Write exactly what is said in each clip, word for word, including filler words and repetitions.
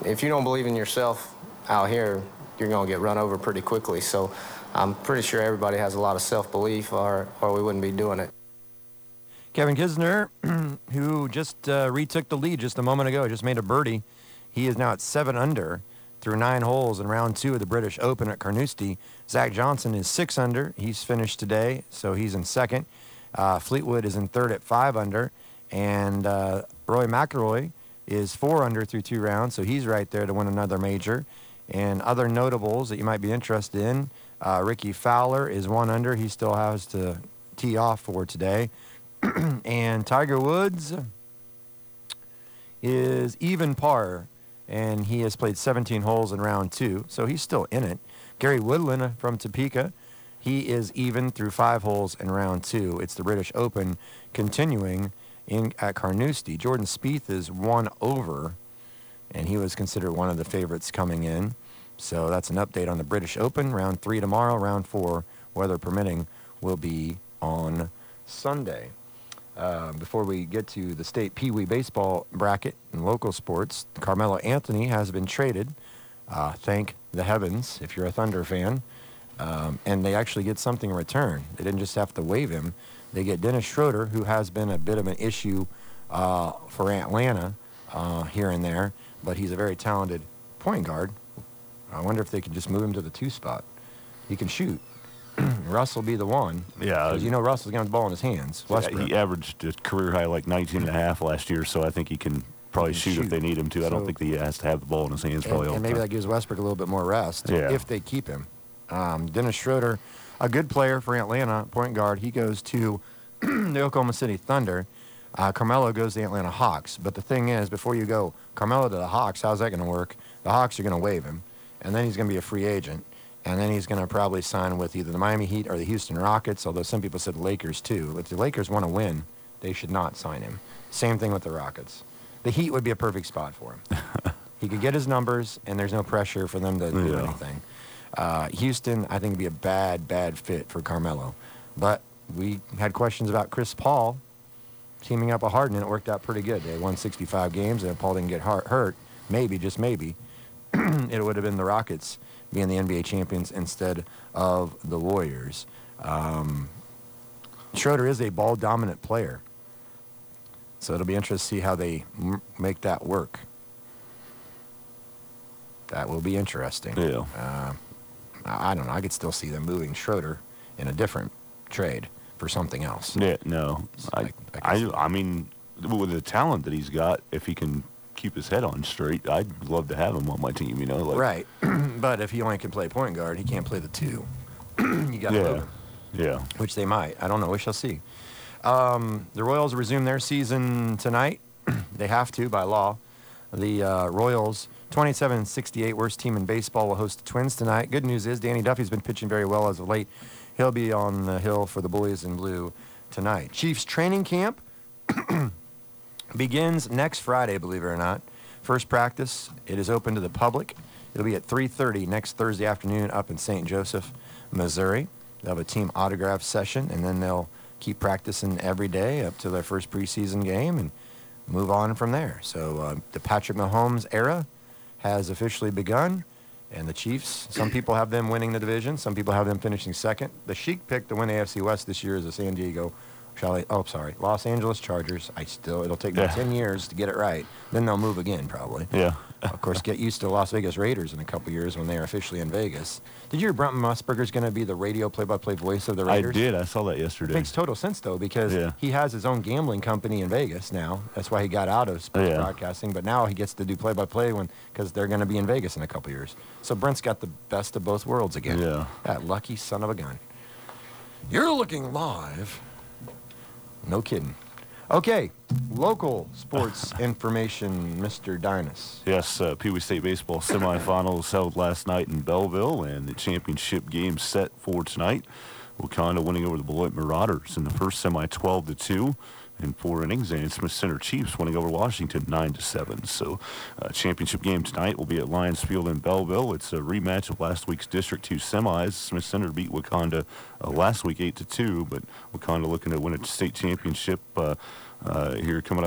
if you don't believe in yourself out here, you're going to get run over pretty quickly. So I'm pretty sure everybody has a lot of self-belief, or, or we wouldn't be doing it. Kevin Kisner, who just uh, retook the lead just a moment ago, just made a birdie. He is now at seven under through nine holes in round two of the British Open at Carnoustie. Zach Johnson is six under. He's finished today, so he's in second. Uh, Fleetwood is in third at five under. And uh, Rory McIlroy is four under through two rounds, so he's right there to win another major. And other notables that you might be interested in, uh, Ricky Fowler is one under. He still has to tee off for today. And Tiger Woods is even par, and he has played seventeen holes in round two, so he's still in it. Gary Woodland from Topeka, he is even through five holes in round two. It's the British Open continuing in at Carnoustie. Jordan Spieth is one over, and he was considered one of the favorites coming in. So that's an update on the British Open. Round three tomorrow, round four, weather permitting, will be on Sunday. Uh, before we get to the state Pee Wee baseball bracket and local sports, Carmelo Anthony has been traded. Uh, thank the heavens, if you're a Thunder fan. Um, and they actually get something in return. They didn't just have to waive him. They get Dennis Schroeder, who has been a bit of an issue uh, for Atlanta uh, here and there, but he's a very talented point guard. I wonder if they could just move him to the two spot. He can shoot. Russ will be the one. Yeah. Because you know Russ is going to have the ball in his hands. Westbrook. He averaged a career high like nineteen and a half last year, so I think he can probably he can shoot, shoot if they need him to. so, I don't think he has to have the ball in his hands probably and, all and the maybe time. that gives Westbrook a little bit more rest yeah. if they keep him. Um, Dennis Schroeder, a good player for Atlanta, point guard. He goes to the Oklahoma City Thunder. Uh, Carmelo goes to the Atlanta Hawks. But the thing is, before you go Carmelo to the Hawks, how's that going to work? The Hawks are going to waive him, and then he's going to be a free agent. And then he's going to probably sign with either the Miami Heat or the Houston Rockets, although some people said the Lakers too. If the Lakers want to win, they should not sign him. Same thing with the Rockets. The Heat would be a perfect spot for him. He could get his numbers, and there's no pressure for them to do yeah. anything. Uh, Houston, I think, would be a bad, bad fit for Carmelo. But we had questions about Chris Paul teaming up with Harden, and it worked out pretty good. They won sixty-five games, and if Paul didn't get hurt, maybe, just maybe, it would have been the Rockets being the N B A champions instead of the Warriors. Um, Schroeder is a ball-dominant player, so it'll be interesting to see how they m- make that work. That will be interesting. Yeah. Uh, I don't know. I could still see them moving Schroeder in a different trade for something else. Yeah, no. I, I, I, I mean, with the talent that he's got, if he can keep his head on straight, I'd love to have him on my team, you know? Like, right. But if he only can play point guard, he can't play the two. You got to yeah. move him. Yeah. Which they might. I don't know. We shall see. Um, the Royals resume their season tonight. They have to by law. The uh, Royals, twenty-seven sixty-eight, worst team in baseball, will host the Twins tonight. Good news is Danny Duffy's been pitching very well as of late. He'll be on the hill for the Bullies in Blue tonight. Chiefs training camp begins next Friday, believe it or not. First practice, it is open to the public. It'll be at three thirty next Thursday afternoon up in Saint Joseph, Missouri. They'll have a team autograph session, and then they'll keep practicing every day up to their first preseason game and move on from there. So uh, the Patrick Mahomes era has officially begun, and the Chiefs, some people have them winning the division, some people have them finishing second. The Sheik pick to win A F C West this year is the San Diego, shall I, oh, sorry, Los Angeles Chargers. I still, it'll take me Yeah. ten years to get it right. Then they'll move again, probably. Yeah. Of course, get used to Las Vegas Raiders in a couple years when they're officially in Vegas. Did you hear Brent Musburger's going to be the radio play-by-play voice of the I Raiders? did. I saw that yesterday. Makes total sense, though, because Yeah. he has his own gambling company in Vegas now. That's why he got out of sports Yeah. broadcasting. But now he gets to do play-by-play when because they're going to be in Vegas in a couple years. So Brent's got the best of both worlds again. Yeah. That lucky son of a gun. You're looking live. No kidding. Okay, local sports information, Mister Dinas. Yes, uh, Pee Wee State Baseball semifinals held last night in Belleville, and the championship game set for tonight. Wakanda winning over the Beloit Marauders in the first semi twelve to two in four innings, and Smith Center Chiefs winning over Washington nine to seven. So, uh, championship game tonight will be at Lions Field in Belleville. It's a rematch of last week's District two semis. Smith Center beat Wakanda uh, last week eight to two, but Wakanda looking to win a state championship uh, uh, here coming up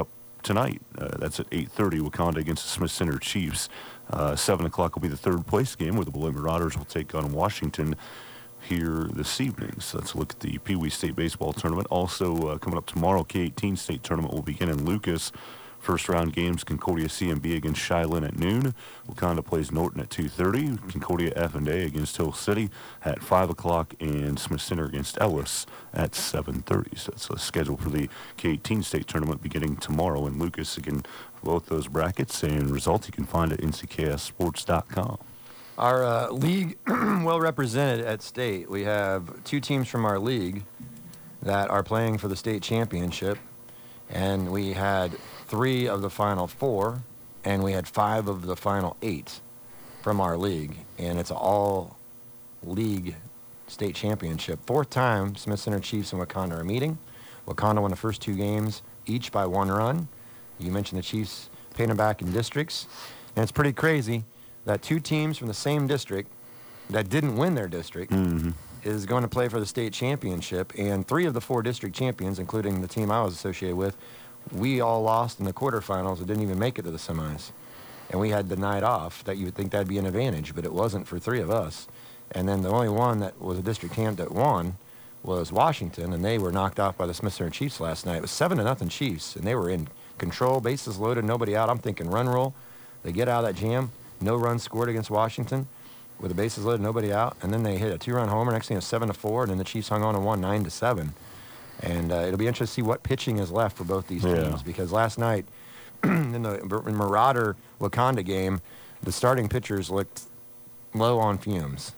tonight. Uh, that's at eight thirty, Wakanda against the Smith Center Chiefs. Uh, seven o'clock will be the third place game where the Beloit Marauders will take on Washington here this evening. So let's look at the Pee Wee State Baseball Tournament. Also uh, coming up tomorrow, K eighteen State Tournament will begin in Lucas. First round games, Concordia C M B against Shiloh at noon. Wakanda plays Norton at two thirty. Concordia F and A against Hill City at five o'clock. And Smith Center against Ellis at seven thirty. So that's the schedule for the K eighteen State Tournament beginning tomorrow in Lucas. Again, both those brackets and results you can find at N C K S sports dot com. Our uh, league, well represented at state. We have two teams from our league that are playing for the state championship. And we had three of the final four, and we had five of the final eight from our league. And it's an all-league state championship. Fourth time Smith Center Chiefs and Wakanda are meeting. Wakanda won the first two games, each by one run. You mentioned the Chiefs paying them back in districts. And it's pretty crazy that two teams from the same district that didn't win their district Mm-hmm. is going to play for the state championship, and three of the four district champions, including the team I was associated with, we all lost in the quarterfinals and didn't even make it to the semis. And we had the night off. That you would think that'd be an advantage, but it wasn't for three of us. And then the only one that was a district champ that won was Washington, and they were knocked off by the Smith Center Chiefs last night. It was seven to nothing Chiefs, and they were in control, bases loaded, nobody out. I'm thinking run roll. They get out of that jam, no runs scored against Washington, with the bases loaded, nobody out, and then they hit a two-run homer. Next thing, it's seven to four, and then the Chiefs hung on and won nine to seven. And uh, it'll be interesting to see what pitching is left for both these Yeah. teams, because last night in the Marauder Wakanda game, the starting pitchers looked low on fumes.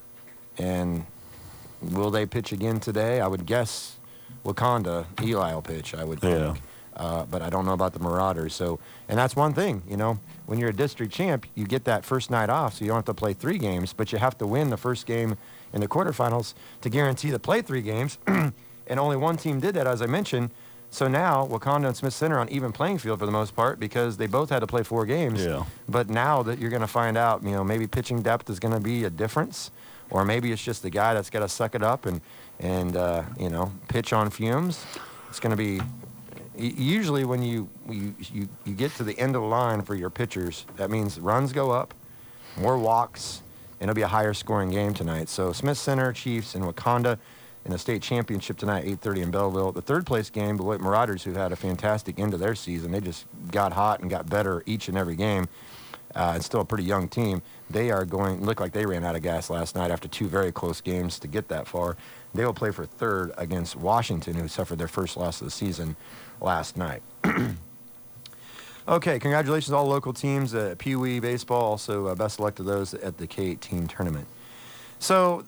And will they pitch again today? I would guess Wakanda, Eli will pitch. I would think. Yeah. Uh, but I don't know about the Marauders. So, and that's one thing, you know, when you're a district champ, you get that first night off, so you don't have to play three games, but you have to win the first game in the quarterfinals to guarantee to play three games. And only one team did that, as I mentioned. So now Wakanda and Smith Center on even playing field for the most part, because they both had to play four games. Yeah. But now that you're going to find out, you know, maybe pitching depth is going to be a difference, or maybe it's just the guy that's got to suck it up and and uh, you know, pitch on fumes. It's going to be. Usually when you, you you you get to the end of the line for your pitchers, that means runs go up, more walks, and it'll be a higher scoring game tonight. So Smith Center Chiefs and Wakanda in the state championship tonight, eight thirty in Belleville. The third place game, Beloit Marauders, who had a fantastic end of their season. They just got hot and got better each and every game. Uh, it's still a pretty young team. They are going, look like they ran out of gas last night after two very close games to get that far. They will play for third against Washington, who suffered their first loss of the season last night. Okay, congratulations to all local teams at Pee Wee Baseball. Also, uh, best of luck to those at the K eighteen tournament. So,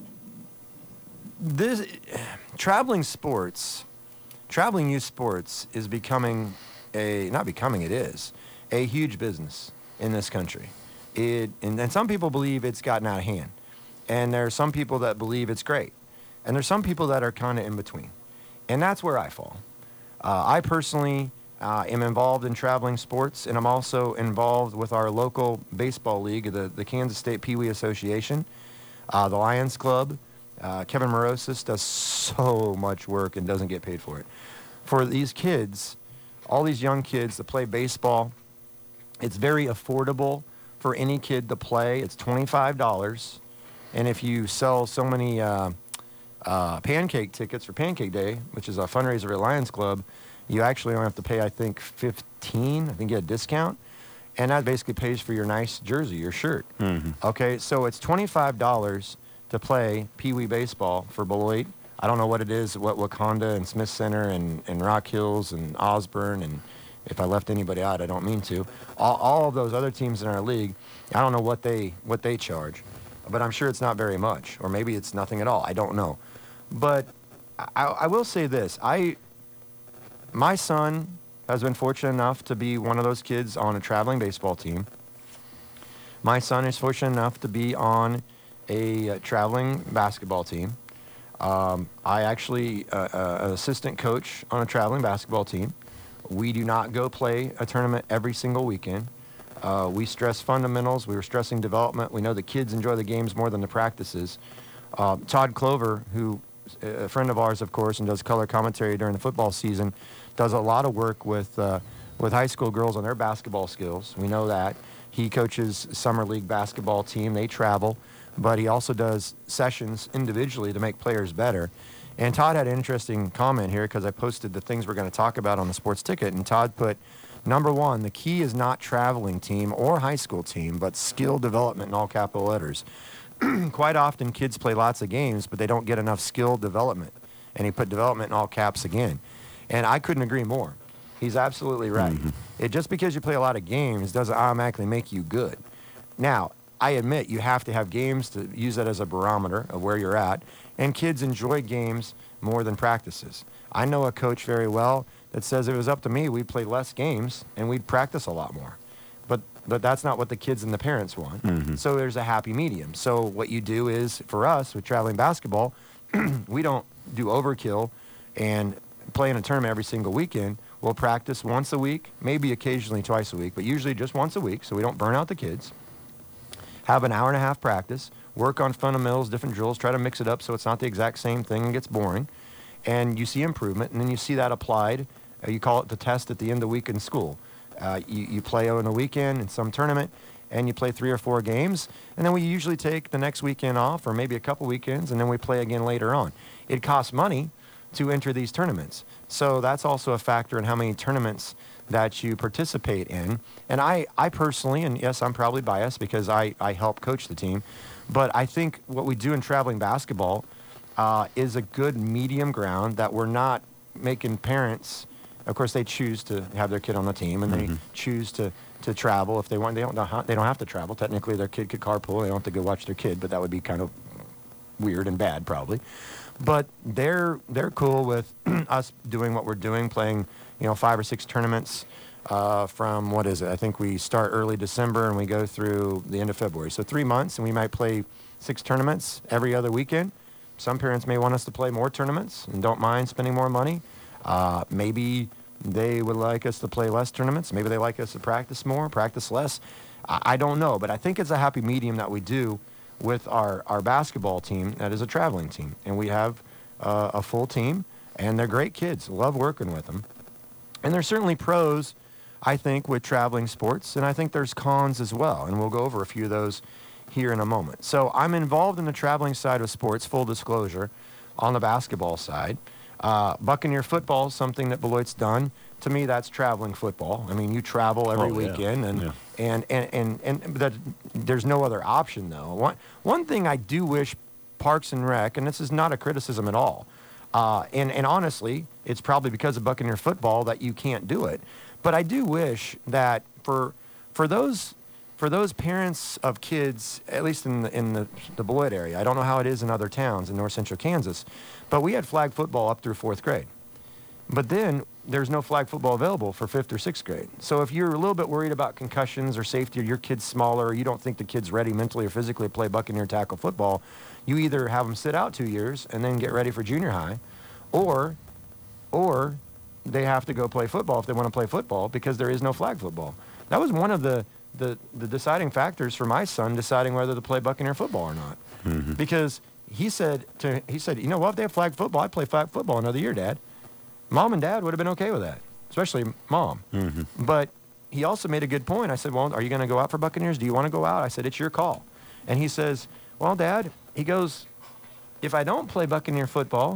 this traveling sports, traveling youth sports is becoming a, not becoming, it is, a huge business in this country. It, and, and some people believe it's gotten out of hand. And there are some people that believe it's great. And there's some people that are kind of in between. And that's where I fall. Uh, I personally uh, am involved in traveling sports, and I'm also involved with our local baseball league, the, the Kansas State Pee Wee Association, uh, the Lions Club. Uh, Kevin Morosis does so much work and doesn't get paid for it. For these kids, all these young kids that play baseball, it's very affordable for any kid to play. It's twenty-five dollars. And if you sell so many uh, uh, pancake tickets for Pancake Day, which is a fundraiser at Lions Club, you actually only have to pay, I think, fifteen dollars. I think you get a discount. And that basically pays for your nice jersey, your shirt. Mm-hmm. Okay, so it's twenty-five dollars to play Pee Wee baseball for Beloit. I don't know what it is, what Wakanda and Smith Center and, and Rock Hills and Osborne, and if I left anybody out, I don't mean to. All, all of those other teams in our league, I don't know what they what they charge, but I'm sure it's not very much, or maybe it's nothing at all. I don't know. But I, I will say this. I, my son has been fortunate enough to be one of those kids on a traveling baseball team. My son is fortunate enough to be on a uh, traveling basketball team. Um, I actually, uh, uh, an assistant coach on a traveling basketball team. We do not go play a tournament every single weekend. Uh, we stress fundamentals. We were stressing development. We know the kids enjoy the games more than the practices. Uh, Todd Clover, who a friend of ours, of course, and does color commentary during the football season, does a lot of work with uh, with high school girls on their basketball skills. We know that. He coaches summer league basketball team. They travel, but he also does sessions individually to make players better. And Todd had an interesting comment here because I posted the things we're going to talk about on the Sports Ticket, and Todd put, number one, the key is not traveling team or high school team, but skill development in all capital letters. Quite often kids play lots of games, but they don't get enough skill development. And he put development in all caps again. And I couldn't agree more. He's absolutely right. Mm-hmm. It, just because you play a lot of games doesn't automatically make you good. Now, I admit you have to have games to use that as a barometer of where you're at. And kids enjoy games more than practices. I know a coach very well that says if it was up to me, we'd play less games and we'd practice a lot more. But but that's not what the kids and the parents want. Mm-hmm. So there's a happy medium. So what you do is, for us, with traveling basketball, we don't do overkill and play in a tournament every single weekend. We'll practice once a week, maybe occasionally twice a week, but usually just once a week so we don't burn out the kids. Have an hour and a half practice, work on fundamentals, different drills, try to mix it up so it's not the exact same thing and gets boring. And you see improvement, and then you see that applied. Uh, you call it the test at the end of the week in school. Uh, you, you play on a weekend in some tournament, and you play three or four games, and then we usually take the next weekend off, or maybe a couple weekends, and then we play again later on. It costs money to enter these tournaments. So that's also a factor in how many tournaments that you participate in. And I, I personally, and yes, I'm probably biased because I, I help coach the team, but I think what we do in traveling basketball uh, is a good medium ground that we're not making parents, of course they choose to have their kid on the team, and mm-hmm. they choose to, to travel if they want. They don't, they don't have to travel. Technically their kid could carpool. They don't have to go watch their kid, but that would be kind of weird and bad probably. But they're they're cool with us doing what we're doing, playing, you know, five or six tournaments uh, from, what is it? I think we start early December and we go through the end of February. So three months, and we might play six tournaments every other weekend. Some parents may want us to play more tournaments and don't mind spending more money. Uh, maybe they would like us to play less tournaments. Maybe they like us to practice more, practice less. I, I don't know, but I think it's a happy medium that we do with our, our basketball team that is a traveling team. And we have uh, a full team, and they're great kids. Love working with them. And there's certainly pros, I think, with traveling sports, and I think there's cons as well, and we'll go over a few of those here in a moment. So I'm involved in the traveling side of sports, full disclosure, on the basketball side. Uh, Buccaneer football is something that Beloit's done. To me, that's traveling football. I mean, you travel every oh, yeah. weekend, and, yeah. and, and, and, and, and that, there's no other option, though. One, one thing I do wish Parks and Rec, and this is not a criticism at all, uh, and, and honestly, it's probably because of Buccaneer football that you can't do it. But I do wish that for for those for those parents of kids, at least in the, in the, the Beloit area, I don't know how it is in other towns in north central Kansas, but we had flag football up through fourth grade. But then there's no flag football available for fifth or sixth grade. So if you're a little bit worried about concussions or safety, or your kid's smaller, or you don't think the kid's ready mentally or physically to play Buccaneer tackle football, you either have them sit out two years and then get ready for junior high, or or they have to go play football if they want to play football because there is no flag football. That was one of the, the, the deciding factors for my son deciding whether to play Buccaneer football or not. Mm-hmm. Because he said, to, he said, you know what, if they have flag football, I'd play flag football another year, Dad. Mom and Dad would have been okay with that, especially Mom. Mm-hmm. But he also made a good point. I said, well, are you going to go out for Buccaneers? Do you want to go out? I said, it's your call. And he says, well, Dad, he goes, if I don't play Buccaneer football,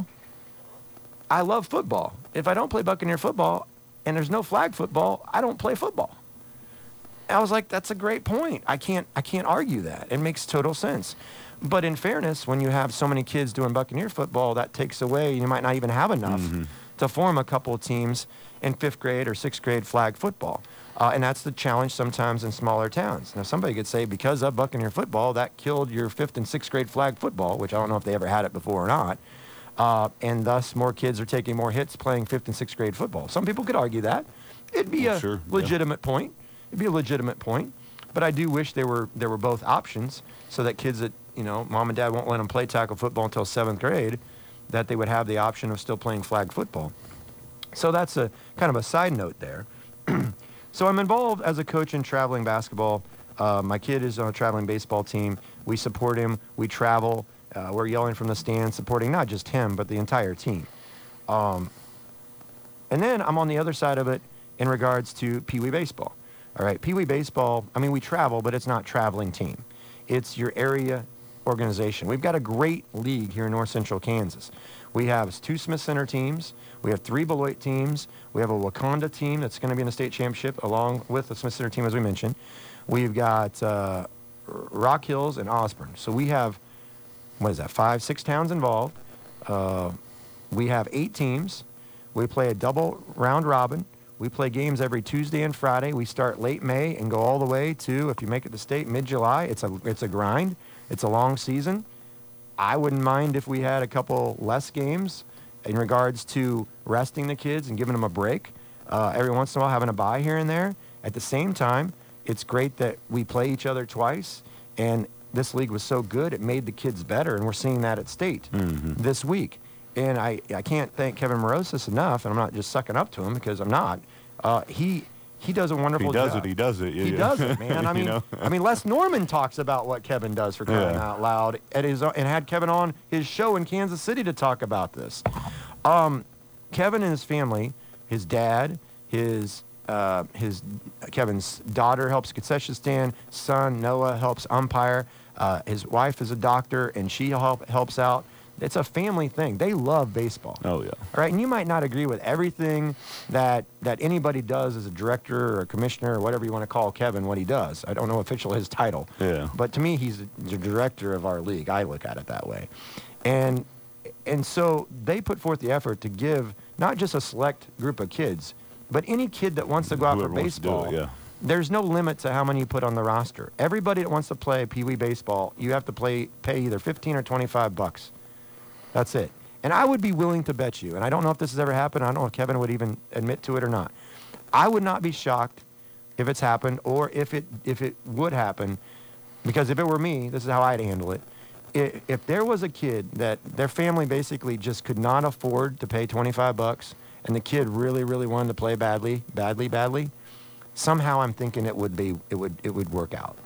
I love football. If I don't play Buccaneer football and there's no flag football, I don't play football. I was like, that's a great point. I can't, I can't argue that. It makes total sense. But in fairness, when you have so many kids doing Buccaneer football, that takes away, you might not even have enough mm-hmm. to form a couple of teams in fifth grade or sixth grade flag football. Uh, and that's the challenge sometimes in smaller towns. Now, somebody could say because of Buccaneer football, that killed your fifth and sixth grade flag football, which I don't know if they ever had it before or not. Uh, and thus more kids are taking more hits playing fifth and sixth grade football. Some people could argue that. It'd be well, a sure, legitimate yeah. point. It'd be a legitimate point. But I do wish there were there were both options so that kids that, you know, mom and dad won't let them play tackle football until seventh grade, that they would have the option of still playing flag football. So that's a kind of a side note there. So I'm involved as a coach in traveling basketball. Uh, my kid is on a traveling baseball team. We support him. We travel. Uh, we're yelling from the stands, supporting not just him, but the entire team. Um, and then I'm on the other side of it, in regards to Pee Wee baseball. All right, Pee Wee baseball, I mean, we travel, but it's not traveling team. It's your area organization. We've got a great league here in North Central Kansas. We have two Smith Center teams. We have three Beloit teams. We have a Wakanda team that's going to be in the state championship along with the Smith Center team, as we mentioned. We've got uh, Rock Hills and Osborne. So we have, what is that, five, six towns involved. Uh, we have eight teams. We play a double round robin. We play games every Tuesday and Friday. We start late May and go all the way to, if you make it to state, mid-July. It's a, it's a grind. It's a long season. I wouldn't mind if we had a couple less games in regards to resting the kids and giving them a break. Uh, every once in a while having a bye here and there. At the same time, it's great that we play each other twice, and this league was so good it made the kids better, and we're seeing that at state Mm-hmm. this week. And I, I can't thank Kevin Morosis enough, and I'm not just sucking up to him because I'm not. Uh, he he does a wonderful He does job. it. He does it. Yeah, He yeah. does it, man. I You mean, know? I mean, Les Norman talks about what Kevin does for crying Yeah. out loud at his and had Kevin on his show in Kansas City to talk about this. Um, Kevin and his family, his dad, his uh, his Kevin's daughter helps concession stand. Son Noah helps umpire. Uh, his wife is a doctor, and she help, helps out. It's a family thing. They love baseball. Oh, yeah. All right, and you might not agree with everything that that anybody does as a director or a commissioner or whatever you want to call Kevin, what he does. I don't know official his title. Yeah. But to me, he's the director of our league. I look at it that way. And and so they put forth the effort to give not just a select group of kids, but any kid that wants to go out Whoever for wants to do it, baseball. yeah. There's no limit to how many you put on the roster. Everybody that wants to play Pee Wee baseball, you have to play pay either fifteen or twenty-five bucks. That's it. And I would be willing to bet you, and I don't know if this has ever happened, I don't know if Kevin would even admit to it or not. I would not be shocked if it's happened or if it if it would happen, because if it were me, this is how I'd handle it. If, if there was a kid that their family basically just could not afford to pay twenty-five bucks and the kid really, really wanted to play badly, badly, badly, somehow I'm thinking it would be it would it would work out.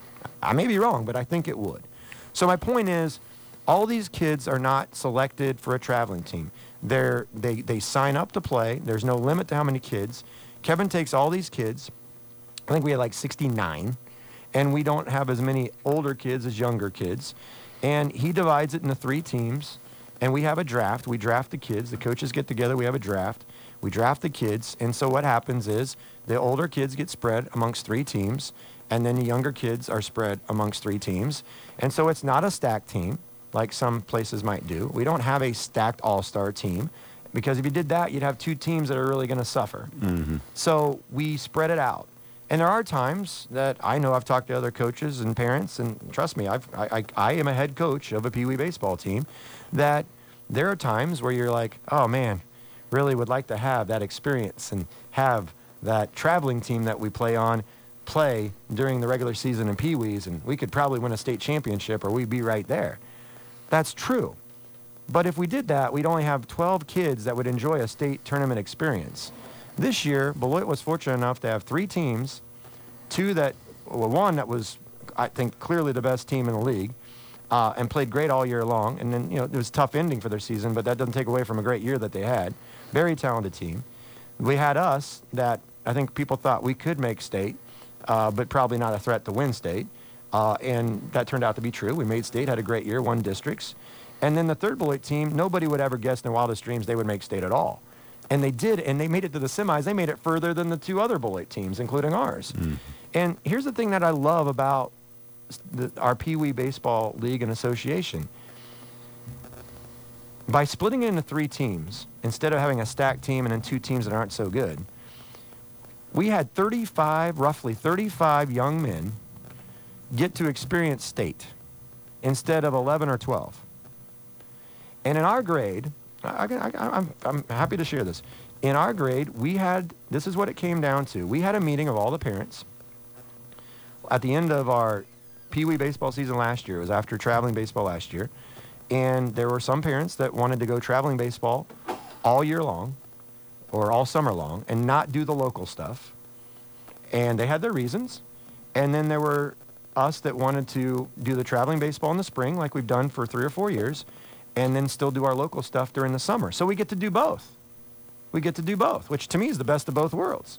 I may be wrong, but I think it would. So my point is, all these kids are not selected for a traveling team. They're, they, they sign up to play. There's no limit to how many kids. Kevin takes all these kids. I think we had like sixty-nine. And we don't have as many older kids as younger kids. And he divides it into three teams. And we have a draft. We draft the kids. The coaches get together. We have a draft. We draft the kids. And so what happens is the older kids get spread amongst three teams. And then the younger kids are spread amongst three teams. And so it's not a stacked team like some places might do. We don't have a stacked all-star team, because if you did that, you'd have two teams that are really going to suffer. Mm-hmm. So we spread it out. And there are times that I know I've talked to other coaches and parents, and trust me, I've, I, I, I am a head coach of a Pee Wee baseball team, that there are times where you're like, oh man, really would like to have that experience and have that traveling team that we play on play during the regular season in Pee Wees, and we could probably win a state championship or we'd be right there. That's true. But if we did that, we'd only have twelve kids that would enjoy a state tournament experience. This year, Beloit was fortunate enough to have three teams, two that, well, one that was, I think, clearly the best team in the league, uh, and played great all year long. And then, you know, it was a tough ending for their season, but that doesn't take away from a great year that they had. Very talented team. We had us that I think people thought we could make state, uh, but probably not a threat to win state. Uh, and that turned out to be true. We made state, had a great year, won districts. And then the third Beloit team, nobody would ever guess in their wildest dreams they would make state at all. And they did, and they made it to the semis. They made it further than the two other Beloit teams, including ours. Mm. And here's the thing that I love about the, our Pee Wee Baseball League and Association. By splitting it into three teams, instead of having a stacked team and then two teams that aren't so good, we had thirty-five, roughly thirty-five young men get to experience state instead of eleven or twelve. And in our grade, I, I, I, I'm, I'm happy to share this. In our grade, we had, this is what it came down to. We had a meeting of all the parents at the end of our Pee Wee baseball season last year. It was after traveling baseball last year. And there were some parents that wanted to go traveling baseball all year long or all summer long and not do the local stuff. And they had their reasons. And then there were us that wanted to do the traveling baseball in the spring like we've done for three or four years and then still do our local stuff during the summer. So we get to do both. we get to do both, which to me is the best of both worlds.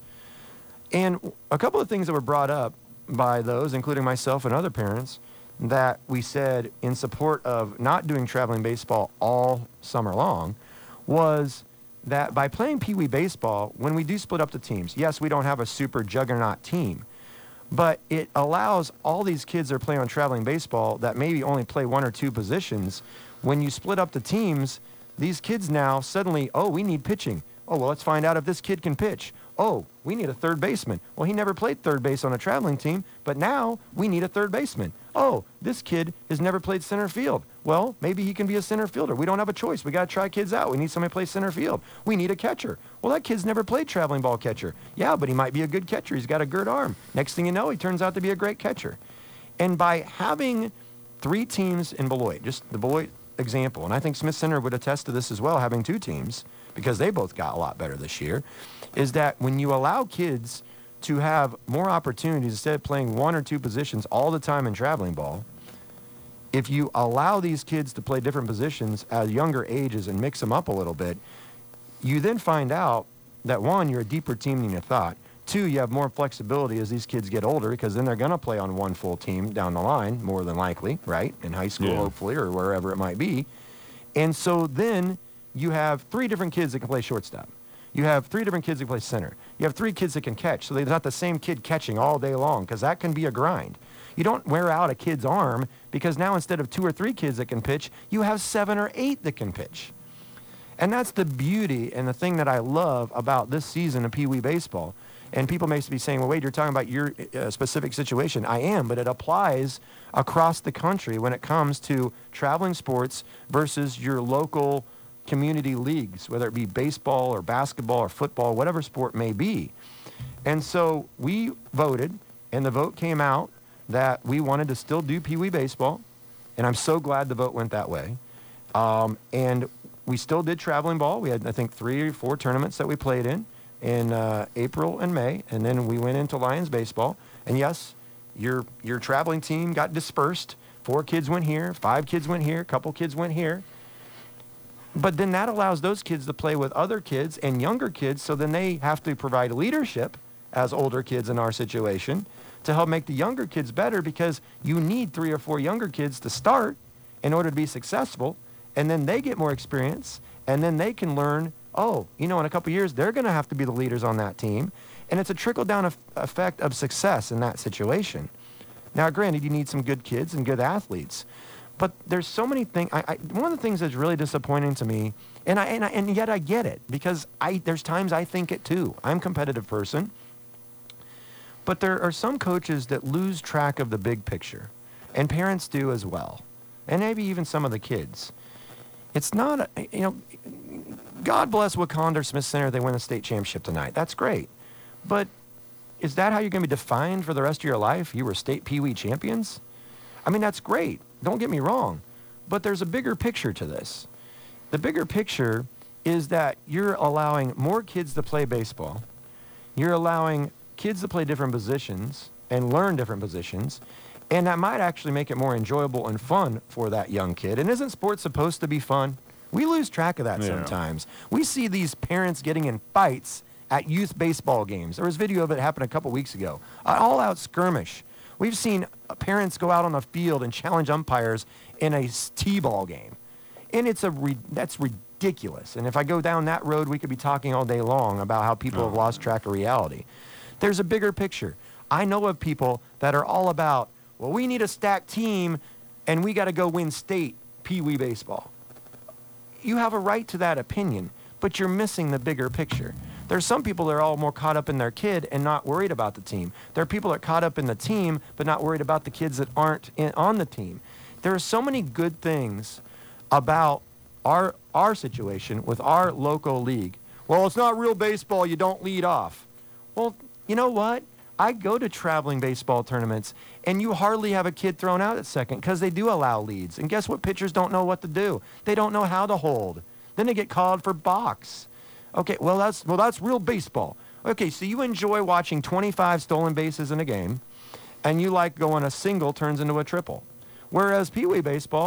And a couple of things that were brought up by those, including myself and other parents, that we said in support of not doing traveling baseball all summer long was that by playing Pee Wee baseball, when we do split up the teams, yes, we don't have a super juggernaut team, but it allows all these kids that are playing on traveling baseball that maybe only play one or two positions. When you split up the teams, these kids now suddenly, oh, we need pitching. Oh, well, let's find out if this kid can pitch. Oh, we need a third baseman. Well, he never played third base on a traveling team, but now we need a third baseman. Oh, this kid has never played center field. Well, maybe he can be a center fielder. We don't have a choice. We got to try kids out. We need somebody to play center field. We need a catcher. Well, that kid's never played traveling ball catcher. Yeah, but he might be a good catcher. He's got a good arm. Next thing you know, he turns out to be a great catcher. And by having three teams in Beloit, just the Beloit example, and I think Smith Center would attest to this as well, having two teams, because they both got a lot better this year, is that when you allow kids to have more opportunities instead of playing one or two positions all the time in traveling ball, if you allow these kids to play different positions at younger ages and mix them up a little bit, you then find out that, one, you're a deeper team than you thought. Two, you have more flexibility as these kids get older, because then they're going to play on one full team down the line, more than likely, right? In high school, Yeah. hopefully, or wherever it might be. And so then you have three different kids that can play shortstop. You have three different kids that play center. You have three kids that can catch, so they're not the same kid catching all day long, because that can be a grind. You don't wear out a kid's arm, because now instead of two or three kids that can pitch, you have seven or eight that can pitch. And that's the beauty and the thing that I love about this season of Pee Wee baseball. And people may be saying, well, wait, you're talking about your uh, specific situation. I am, but it applies across the country when it comes to traveling sports versus your local community leagues, whether it be baseball or basketball or football, whatever sport may be. And so we voted, and the vote came out that we wanted to still do Pee Wee baseball, and I'm so glad the vote went that way. Um, and we still did traveling ball. We had, I think, three or four tournaments that we played in in uh, April and May, and then we went into Lions baseball. And yes, your your traveling team got dispersed. Four kids went here, five kids went here, a couple kids went here. But then that allows those kids to play with other kids and younger kids, so then they have to provide leadership as older kids in our situation to help make the younger kids better, because you need three or four younger kids to start in order to be successful, and then they get more experience, and then they can learn, oh, you know, in a couple of years, they're going to have to be the leaders on that team, and it's a trickle-down eff- effect of success in that situation. Now, granted, you need some good kids and good athletes, but there's so many things. I, I, one of the things that's really disappointing to me, and I, and I and yet I get it, because I there's times I think it too. I'm a competitive person, but there are some coaches that lose track of the big picture, and parents do as well, and maybe even some of the kids. It's not, a, you know, God bless Wakanda Smith Center. They win the state championship tonight. That's great, but is that how you're going to be defined for the rest of your life? You were state Pee Wee champions? I mean, that's great. Don't get me wrong. But there's a bigger picture to this. The bigger picture is that you're allowing more kids to play baseball. You're allowing kids to play different positions and learn different positions. And that might actually make it more enjoyable and fun for that young kid. And isn't sports supposed to be fun? We lose track of that Yeah. sometimes. We see these parents getting in fights at youth baseball games. There was video of it happen a couple weeks ago. An all-out skirmish. We've seen parents go out on the field and challenge umpires in a t-ball game. And it's a re- that's ridiculous. And if I go down that road, we could be talking all day long about how people Oh. have lost track of reality. There's a bigger picture. I know of people that are all about, well, we need a stacked team, and we got to go win state Pee Wee baseball. You have a right to that opinion, but you're missing the bigger picture. There's some people that are all more caught up in their kid and not worried about the team. There are people that are caught up in the team but not worried about the kids that aren't in, on the team. There are so many good things about our our situation with our local league. Well, it's not real baseball. You don't lead off. Well, you know what? I go to traveling baseball tournaments, and you hardly have a kid thrown out at second because they do allow leads. And guess what? Pitchers don't know what to do. They don't know how to hold. Then they get called for balks. Okay, well, that's well, that's real baseball. Okay, so you enjoy watching twenty-five stolen bases in a game, and you like going a single turns into a triple. Whereas Pee Wee baseball,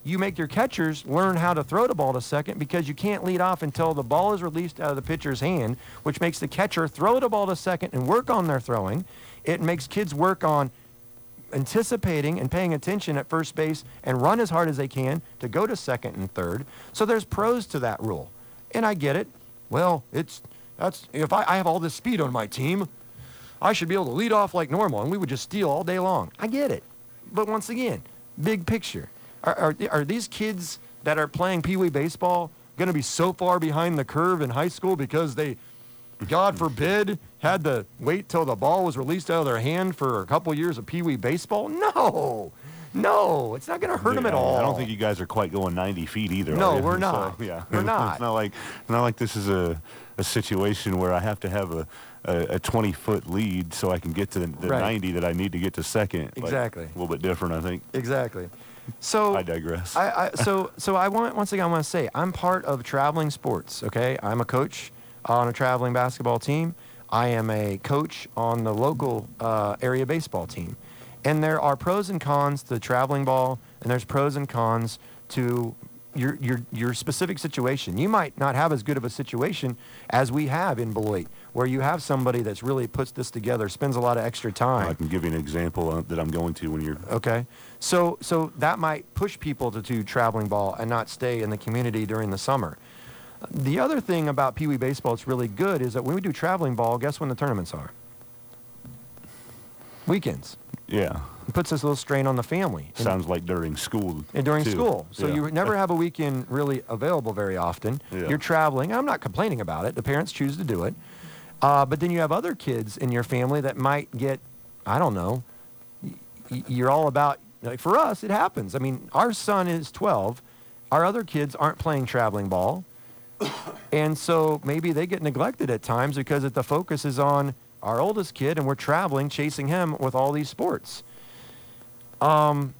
you make your catchers learn how to throw the ball to second because you can't lead off until the ball is released out of the pitcher's hand, which makes the catcher throw the ball to second and work on their throwing. It makes kids work on anticipating and paying attention at first base and run as hard as they can to go to second and third. So there's pros to that rule. And I get it. Well, it's that's if I, I have all this speed on my team, I should be able to lead off like normal, and we would just steal all day long. I get it. But once again, big picture. Are, are, are these kids that are playing Pee Wee baseball going to be so far behind the curve in high school because they, God forbid, had to wait till the ball was released out of their hand for a couple years of Pee Wee baseball? No. No, it's not going to hurt them at all. I don't think you guys are quite going ninety feet either. No, are you? we're not. So, yeah, We're not. It's not like not like this is a, a situation where I have to have a a twenty foot lead so I can get to the, the Right. ninety that I need to get to second. Like, Exactly. a little bit different, I think. Exactly. So I digress. I, I so so I want once again I want to say I'm part of traveling sports. Okay, I'm a coach on a traveling basketball team. I am a coach on the local uh, area baseball team, and there are pros and cons to traveling ball, and there's pros and cons to your your your specific situation. You might not have as good of a situation as we have in Beloit, where you have somebody that's really puts this together, spends a lot of extra time. I can give you an example uh, that I'm going to when you're. Okay. So so that might push people to do traveling ball and not stay in the community during the summer. The other thing about Pee Wee baseball that's really good is that when we do traveling ball, guess when the tournaments are? Weekends. Yeah. It puts this little strain on the family. And, Sounds like during school. and during too. school. So Yeah. you never have a weekend really available very often. Yeah. You're traveling. I'm not complaining about it. The parents choose to do it. Uh, but then you have other kids in your family that might get, I don't know, y- you're all about, like for us, it happens. I mean, our son is twelve. Our other kids aren't playing traveling ball. And so maybe they get neglected at times because it, the focus is on our oldest kid and we're traveling, chasing him with all these sports. Um,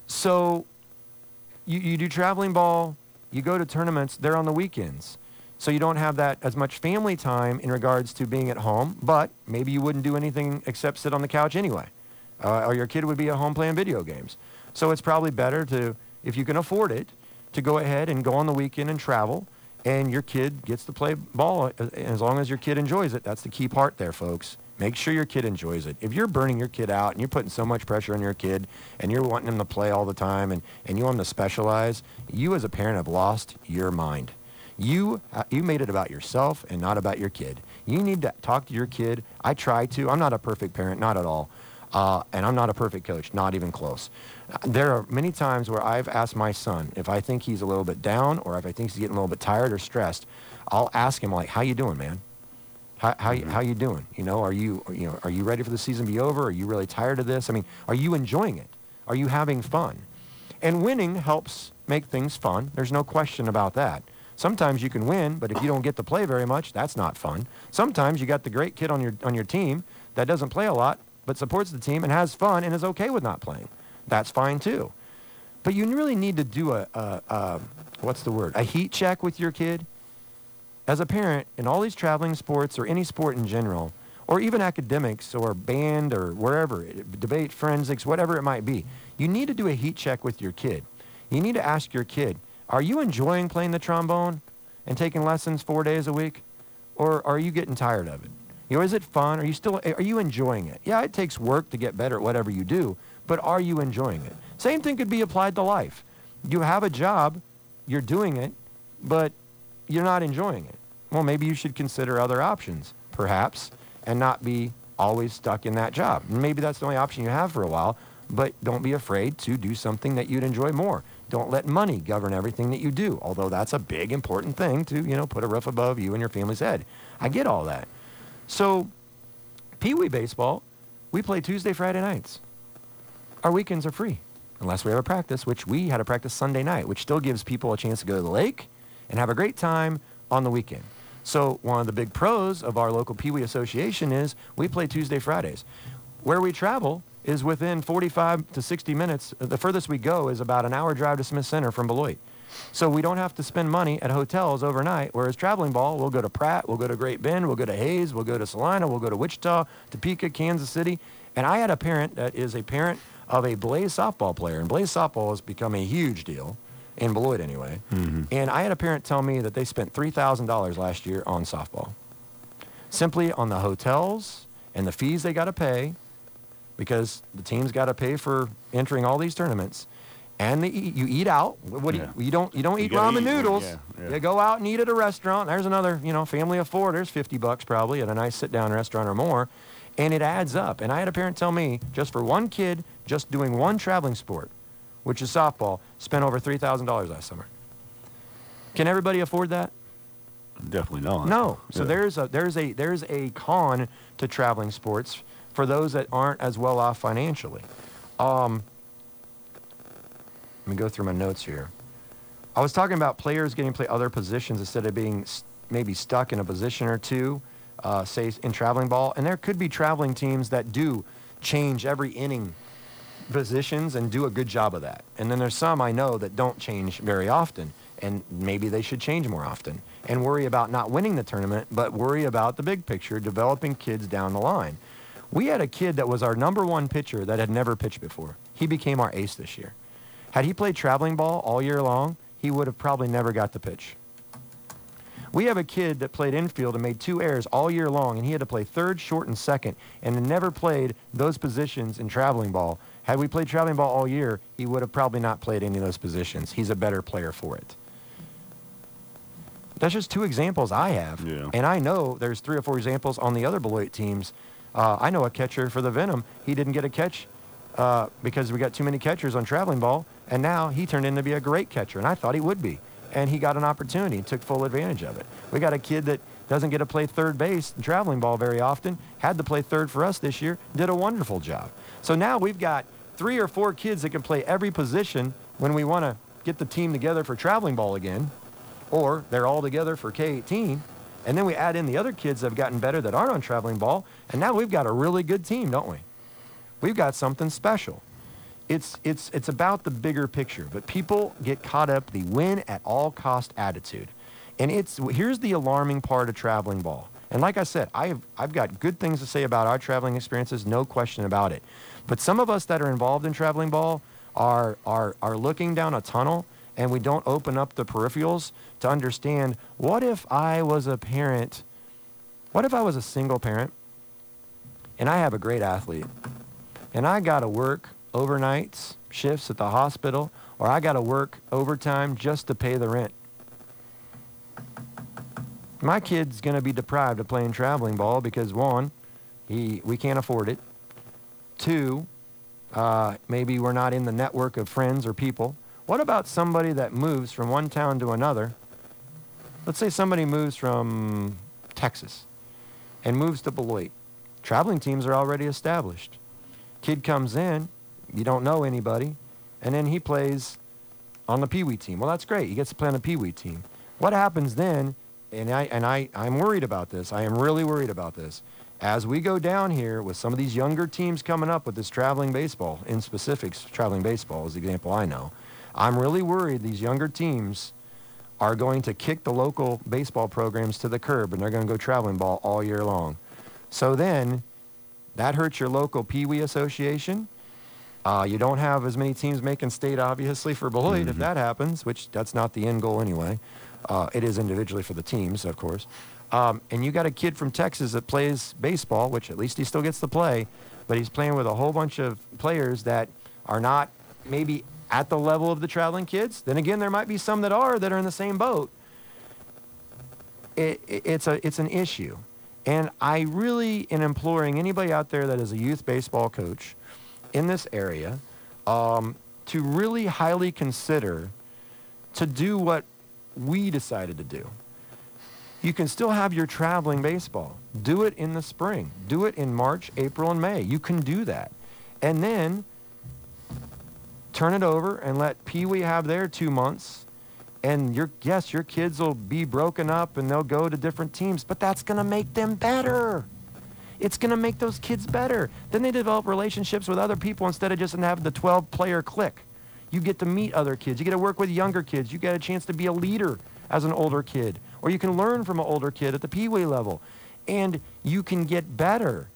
so you, you do traveling ball, you go to tournaments, they're on the weekends. So you don't have that as much family time in regards to being at home, but maybe you wouldn't do anything except sit on the couch anyway. Uh, or your kid would be at home playing video games. So it's probably better to, if you can afford it, to go ahead and go on the weekend and travel, and your kid gets to play ball as, as long as your kid enjoys it. That's the key part there, folks. Make sure your kid enjoys it. If you're burning your kid out and you're putting so much pressure on your kid and you're wanting them to play all the time and, and you want them to specialize, you as a parent have lost your mind. You, uh, you made it about yourself and not about your kid. You need to talk to your kid. I try to. I'm not a perfect parent, not at all. Uh, and I'm not a perfect coach, not even close. Uh, There are many times where I've asked my son if I think he's a little bit down or if I think he's getting a little bit tired or stressed. I'll ask him like, "How you doing, man? How how you, how you doing? You know, are you you know are you ready for the season to be over? Are you really tired of this? I mean, are you enjoying it? Are you having fun?" And winning helps make things fun. There's no question about that. Sometimes you can win, but if you don't get to play very much, that's not fun. Sometimes you got the great kid on your on your team that doesn't play a lot, but supports the team and has fun and is okay with not playing. That's fine too. But you really need to do a, a, a what's the word, a heat check with your kid. As a parent, in all these traveling sports or any sport in general, or even academics or band or wherever, debate, forensics, whatever it might be, you need to do a heat check with your kid. You need to ask your kid, are you enjoying playing the trombone and taking lessons four days a week? Or are you getting tired of it? You know, is it fun? Are you still, are you enjoying it? Yeah, it takes work to get better at whatever you do, but are you enjoying it? Same thing could be applied to life. You have a job, you're doing it, but you're not enjoying it. Well, maybe you should consider other options, perhaps, and not be always stuck in that job. Maybe that's the only option you have for a while, but don't be afraid to do something that you'd enjoy more. Don't let money govern everything that you do, although that's a big, important thing to, you know, put a roof above you and your family's head. I get all that. So, Pee Wee baseball, we play Tuesday, Friday nights. Our weekends are free, unless we have a practice, which we had a practice Sunday night, which still gives people a chance to go to the lake and have a great time on the weekend. So one of the big pros of our local Pee Wee Association is we play Tuesday, Fridays. Where we travel is within forty-five to sixty minutes. The furthest we go is about an hour drive to Smith Center from Beloit. So we don't have to spend money at hotels overnight, whereas traveling ball, we'll go to Pratt, we'll go to Great Bend, we'll go to Hayes, we'll go to Salina, we'll go to Wichita, Topeka, Kansas City. And I had a parent that is a parent of a Blaze softball player, and Blaze softball has become a huge deal. in Beloit anyway. Mm-hmm. And I had a parent tell me that they spent three thousand dollars last year on softball. Simply on the hotels and the fees they got to pay, because the team's got to pay for entering all these tournaments. And the, you eat out. What do Yeah. you, you don't you don't You eat gotta ramen eat, noodles. yeah, yeah. You go out and eat at a restaurant. There's another, you know, family of four. There's fifty bucks probably at a nice sit-down restaurant or more. And it adds up. And I had a parent tell me, just for one kid, just doing one traveling sport, which is softball, spent over three thousand dollars last summer. Can everybody afford that? Definitely not. No. So Yeah. there's a there's a there's a con to traveling sports for those that aren't as well off financially. Um, let me go through my notes here. I was talking about players getting to play other positions instead of being s- maybe stuck in a position or two, uh, say in traveling ball. And there could be traveling teams that do change every inning positions and do a good job of that. And then there's some I know that don't change very often, and maybe they should change more often and worry about not winning the tournament, but worry about the big picture, developing kids down the line. We had a kid that was our number one pitcher that had never pitched before. He became our ace this year. Had he played traveling ball all year long, he would have probably never got the pitch. We have a kid that played infield and made two errors all year long, and he had to play third, short, and second, and had never played those positions in traveling ball. Had we played traveling ball all year, he would have probably not played any of those positions. He's a better player for it. That's just two examples I have. Yeah. And I know there's three or four examples on the other Beloit teams. Uh, I know a catcher for the Venom. He didn't get a catch uh, because we got too many catchers on traveling ball, and now he turned into be a great catcher, and I thought he would be. And he got an opportunity and took full advantage of it. We got a kid that doesn't get to play third base in traveling ball very often, had to play third for us this year, did a wonderful job. So now we've got three or four kids that can play every position when we want to get the team together for traveling ball again, or they're all together for K eighteen. And then we add in the other kids that have gotten better that aren't on traveling ball, and now we've got a really good team, don't we? We've got something special. It's, it's, it's about the bigger picture, but people get caught up the win at all cost attitude. And it's, here's the alarming part of traveling ball. And like I said, I've, I've got good things to say about our traveling experiences, no question about it. But some of us that are involved in traveling ball are, are, are looking down a tunnel, and we don't open up the peripherals to understand, what if I was a parent, what if I was a single parent, and I have a great athlete, and I got to work overnights, shifts at the hospital, or I got to work overtime just to pay the rent. My kid's going to be deprived of playing traveling ball because, one, he we can't afford it. Two, uh, maybe we're not in the network of friends or people. What about somebody that moves from one town to another? Let's say somebody moves from Texas and moves to Beloit. Traveling teams are already established. Kid comes in, you don't know anybody, and then he plays on the Pee Wee team. Well, that's great. He gets to play on the Pee Wee team. What happens then, and, I, and I, I'm worried about this. I am really worried about this. As we go down here with some of these younger teams coming up with this traveling baseball, in specifics, traveling baseball is the example I know. I'm really worried these younger teams are going to kick the local baseball programs to the curb, and they're going to go traveling ball all year long. So then that hurts your local Pee Wee association. Uh, you don't have as many teams making state, obviously, for Beloit, Mm-hmm. if that happens, which that's not the end goal anyway. Uh, it is individually for the teams, of course. Um, and you got a kid from Texas that plays baseball, which at least he still gets to play, but he's playing with a whole bunch of players that are not maybe at the level of the traveling kids. Then again, there might be some that are that are in the same boat. It, it, it's a it's an issue. And I really am imploring anybody out there that is a youth baseball coach in this area um, to really highly consider to do what we decided to do. You can still have your traveling baseball. Do it in the spring. Do it in March, April, and May. You can do that. And then turn it over and let Pee Wee have their two months. And your yes, your kids will be broken up and they'll go to different teams, but that's going to make them better. It's going to make those kids better. Then they develop relationships with other people instead of just having the twelve-player clique. You get to meet other kids. You get to work with younger kids. You get a chance to be a leader as an older kid. Or you can learn from an older kid at the Pee Wee level. And you can get better.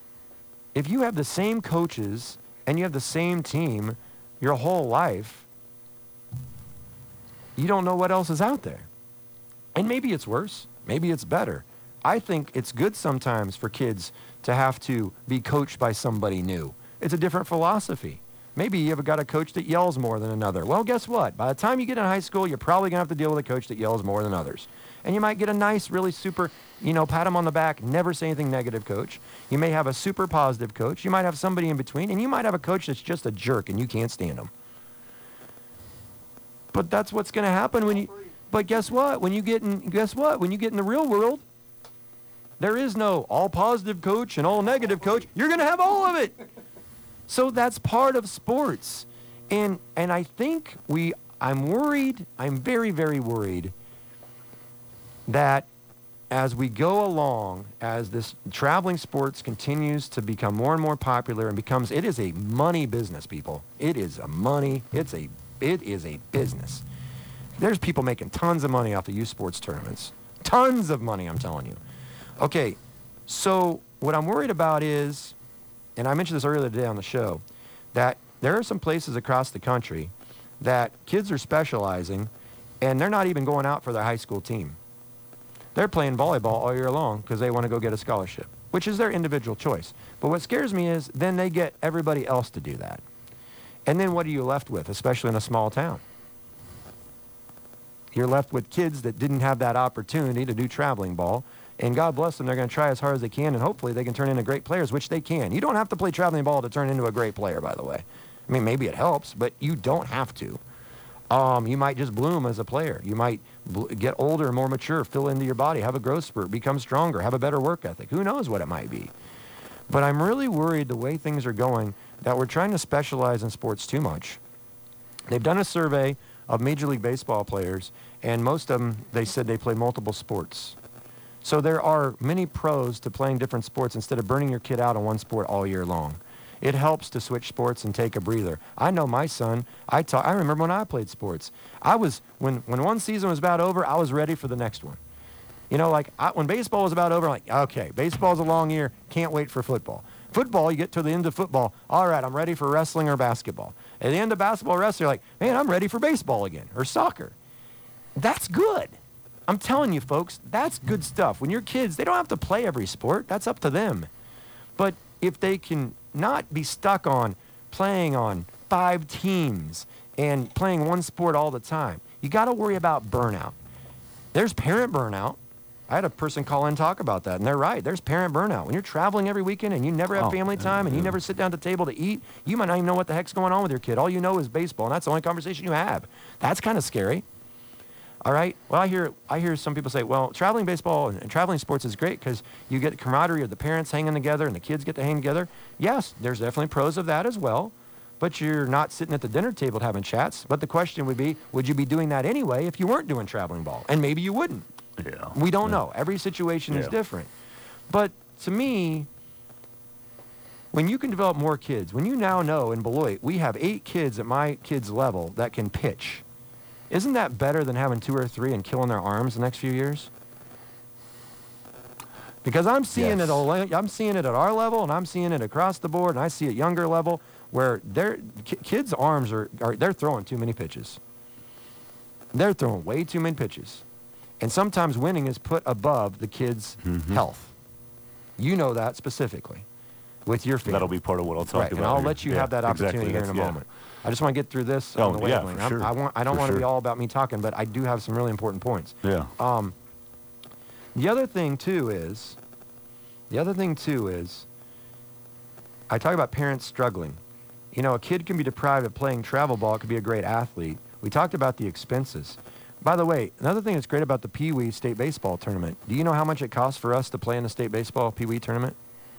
If you have the same coaches and you have the same team your whole life, You don't know what else is out there. And maybe it's worse. Maybe it's better. I think it's good sometimes for kids to have to be coached by somebody new. It's a different philosophy. Maybe you've got a coach that yells more than another. Well, guess what? By the time you get in high school, you're probably going to have to deal with a coach that yells more than others. And you might get a nice, really super, you know, pat him on the back, never say anything negative coach. You may have a super positive coach. You might have somebody in between. And you might have a coach that's just a jerk and you can't stand him. But that's what's going to happen when you... But guess what? When you get in, guess what? When you get in the real world, there is no all positive coach and all negative coach. You're going to have all of it. So that's part of sports. And and I think we, I'm worried, I'm very, very worried that as we go along, as this traveling sports continues to become more and more popular and becomes, it is a money business, people. It is a money, it's a, it is a business. There's people making tons of money off of youth sports tournaments. Tons of money, I'm telling you. Okay, so what I'm worried about is, and I mentioned this earlier today on the show, that there are some places across the country that kids are specializing, and they're not even going out for their high school team. They're playing volleyball all year long because they want to go get a scholarship, which is their individual choice. But what scares me is then they get everybody else to do that. And then what are you left with, especially in a small town? You're left with kids that didn't have that opportunity to do traveling ball. And God bless them, they're going to try as hard as they can, and hopefully they can turn into great players, which they can. You don't have to play traveling ball to turn into a great player, by the way. I mean, maybe it helps, but you don't have to. Um, you might just bloom as a player. You might bl- get older and more mature, fill into your body, have a growth spurt, become stronger, have a better work ethic. Who knows what it might be? But I'm really worried the way things are going that we're trying to specialize in sports too much. They've done a survey of Major League Baseball players, and most of them, they said they play multiple sports. So there are many pros to playing different sports instead of burning your kid out on one sport all year long. It helps to switch sports and take a breather. I know my son, I ta- I remember when I played sports. I was, when, when one season was about over, I was ready for the next one. You know, like I, when baseball was about over, I'm like, okay, baseball's a long year, can't wait for football. Football, you get to the end of football, all right, I'm ready for wrestling or basketball. At the end of basketball or wrestling, you're like, man, I'm ready for baseball again, or soccer. That's good. I'm telling you, folks, that's good stuff. When you're kids, they don't have to play every sport. That's up to them. But if they can not be stuck on playing on five teams and playing one sport all the time, you got to worry about burnout. There's parent burnout. I had a person call in and talk about that, and they're right. There's parent burnout. When you're traveling every weekend and you never have Oh, family time and you yeah. never sit down at the table to eat, you might not even know what the heck's going on with your kid. All you know is baseball, and that's the only conversation you have. That's kind of scary. All right. Well, I hear I hear some people say, well, traveling baseball and, and traveling sports is great because you get the camaraderie of the parents hanging together and the kids get to hang together. Yes, there's definitely pros of that as well, but you're not sitting at the dinner table having chats. But the question would be, would you be doing that anyway if you weren't doing traveling ball? And maybe you wouldn't. Yeah. We don't Yeah. know. Every situation is Yeah. different. But to me, when you can develop more kids, when you now know in Beloit, we have eight kids at my kids' level that can pitch. Isn't that better than having two or three and killing their arms the next few years? Because I'm seeing Yes. it. All, I'm seeing it at our level, and I'm seeing it across the board, and I see it younger level where their ki- kids' arms are, are they're throwing too many pitches. They're throwing way too many pitches, and sometimes winning is put above the kids' Mhm. health. You know that specifically with your family. That'll be part of what I'll talk Right, about. and I'll here. let you Yeah, have that opportunity exactly. here in a That's- yeah. moment. I just want to get through this Oh, on the yeah, wavelength. for I'm- sure. I want I don't For want to be sure. all about me talking, but I do have some really important points. Yeah. Um, the other thing too is, the other thing too is, I talk about parents struggling. You know, a kid can be deprived of playing travel ball. It could be a great athlete. We talked about the expenses. By the way, another thing that's great about the Pee Wee State Baseball Tournament. Do you know how much it costs for us to play in the State Baseball Pee Wee Tournament?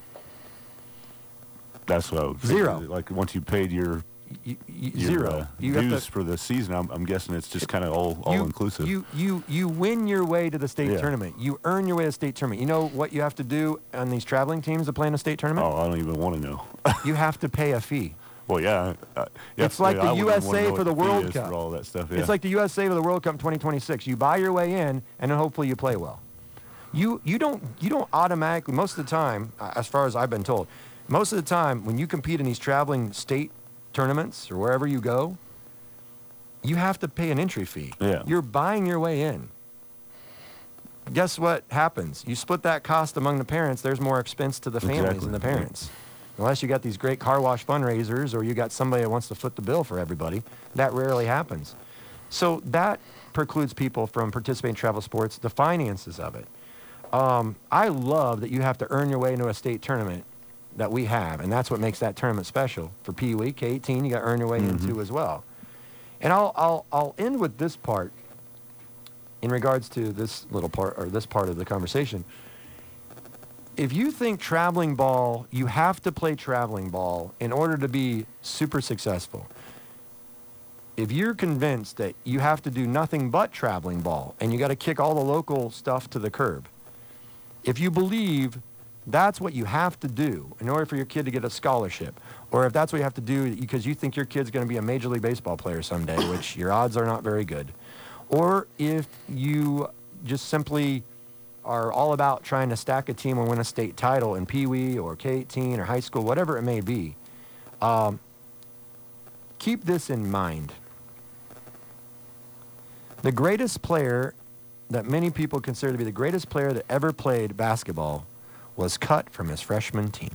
That's what I would Zero. figure. Like once you paid your, You, you, your zero. uh, You have dues to- for the season, I'm, I'm guessing it's just kind of all, all you, inclusive. You, you, you win your way to the state Yeah. tournament. You earn your way to the state tournament. You know what you have to do on these traveling teams to play in a state tournament? oh, I don't even want to know. You have to pay a fee. Well, yeah. Uh, yeah It's like yeah, the I wouldn't even wanna U S A know for what the fee World is Cup. For all that stuff. Yeah. It's like the U S A for the World Cup in twenty twenty-six. You buy your way in, and then hopefully you play well. You, you, don't, you don't automatically, most of the time, uh, as far as I've been told, most of the time when you compete in these traveling state tournaments or wherever you go, you have to pay an entry fee. Yeah. You're buying your way in. Guess what happens? You split that cost among the parents, there's more expense to the families Exactly. and the parents. Unless you got these great car wash fundraisers or you got somebody that wants to foot the bill for everybody, that rarely happens. So that precludes people from participating in travel sports, the finances of it. Um, I love that you have to earn your way into a state tournament that we have, and that's what makes that tournament special. For Pee Wee, K eighteen, you got to earn your way Mm-hmm. into as well. And I'll, I'll, I'll end with this part in regards to this little part, or this part of the conversation. If you think traveling ball, you have to play traveling ball in order to be super successful. If you're convinced that you have to do nothing but traveling ball and you got to kick all the local stuff to the curb, if you believe that's what you have to do in order for your kid to get a scholarship, or if that's what you have to do because you think your kid's going to be a Major League Baseball player someday, which your odds are not very good, or if you just simply are all about trying to stack a team and win a state title in Pee Wee or K eighteen or high school, whatever it may be, um, keep this in mind. The greatest player that many people consider to be the greatest player that ever played basketball was cut from his freshman team.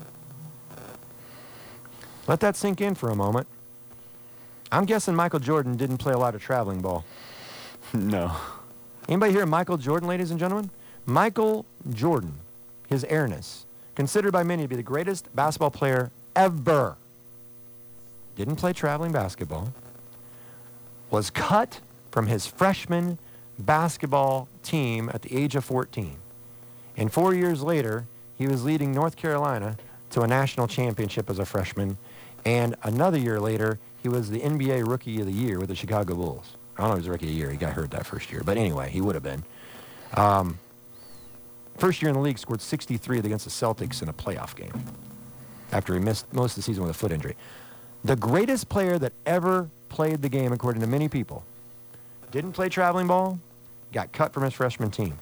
Let that sink in for a moment. I'm guessing Michael Jordan didn't play a lot of traveling ball. No. Anybody hear of Michael Jordan, ladies and gentlemen? Michael Jordan, his airness, considered by many to be the greatest basketball player ever, didn't play traveling basketball, was cut from his freshman basketball team at the age of fourteen. And four years later, he was leading North Carolina to a national championship as a freshman. And another year later, he was the N B A Rookie of the Year with the Chicago Bulls. I don't know if he was Rookie of the Year. He got hurt that first year. But anyway, he would have been. Um, first year in the league, scored sixty-three against the Celtics in a playoff game after he missed most of the season with a foot injury. The greatest player that ever played the game, according to many people, didn't play traveling ball, got cut from his freshman team.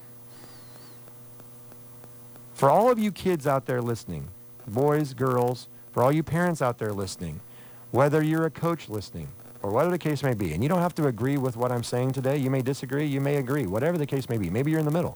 For all of you kids out there listening, boys, girls, for all you parents out there listening, whether you're a coach listening or whatever the case may be, and you don't have to agree with what I'm saying today. You may disagree, you may agree, whatever the case may be. Maybe you're in the middle.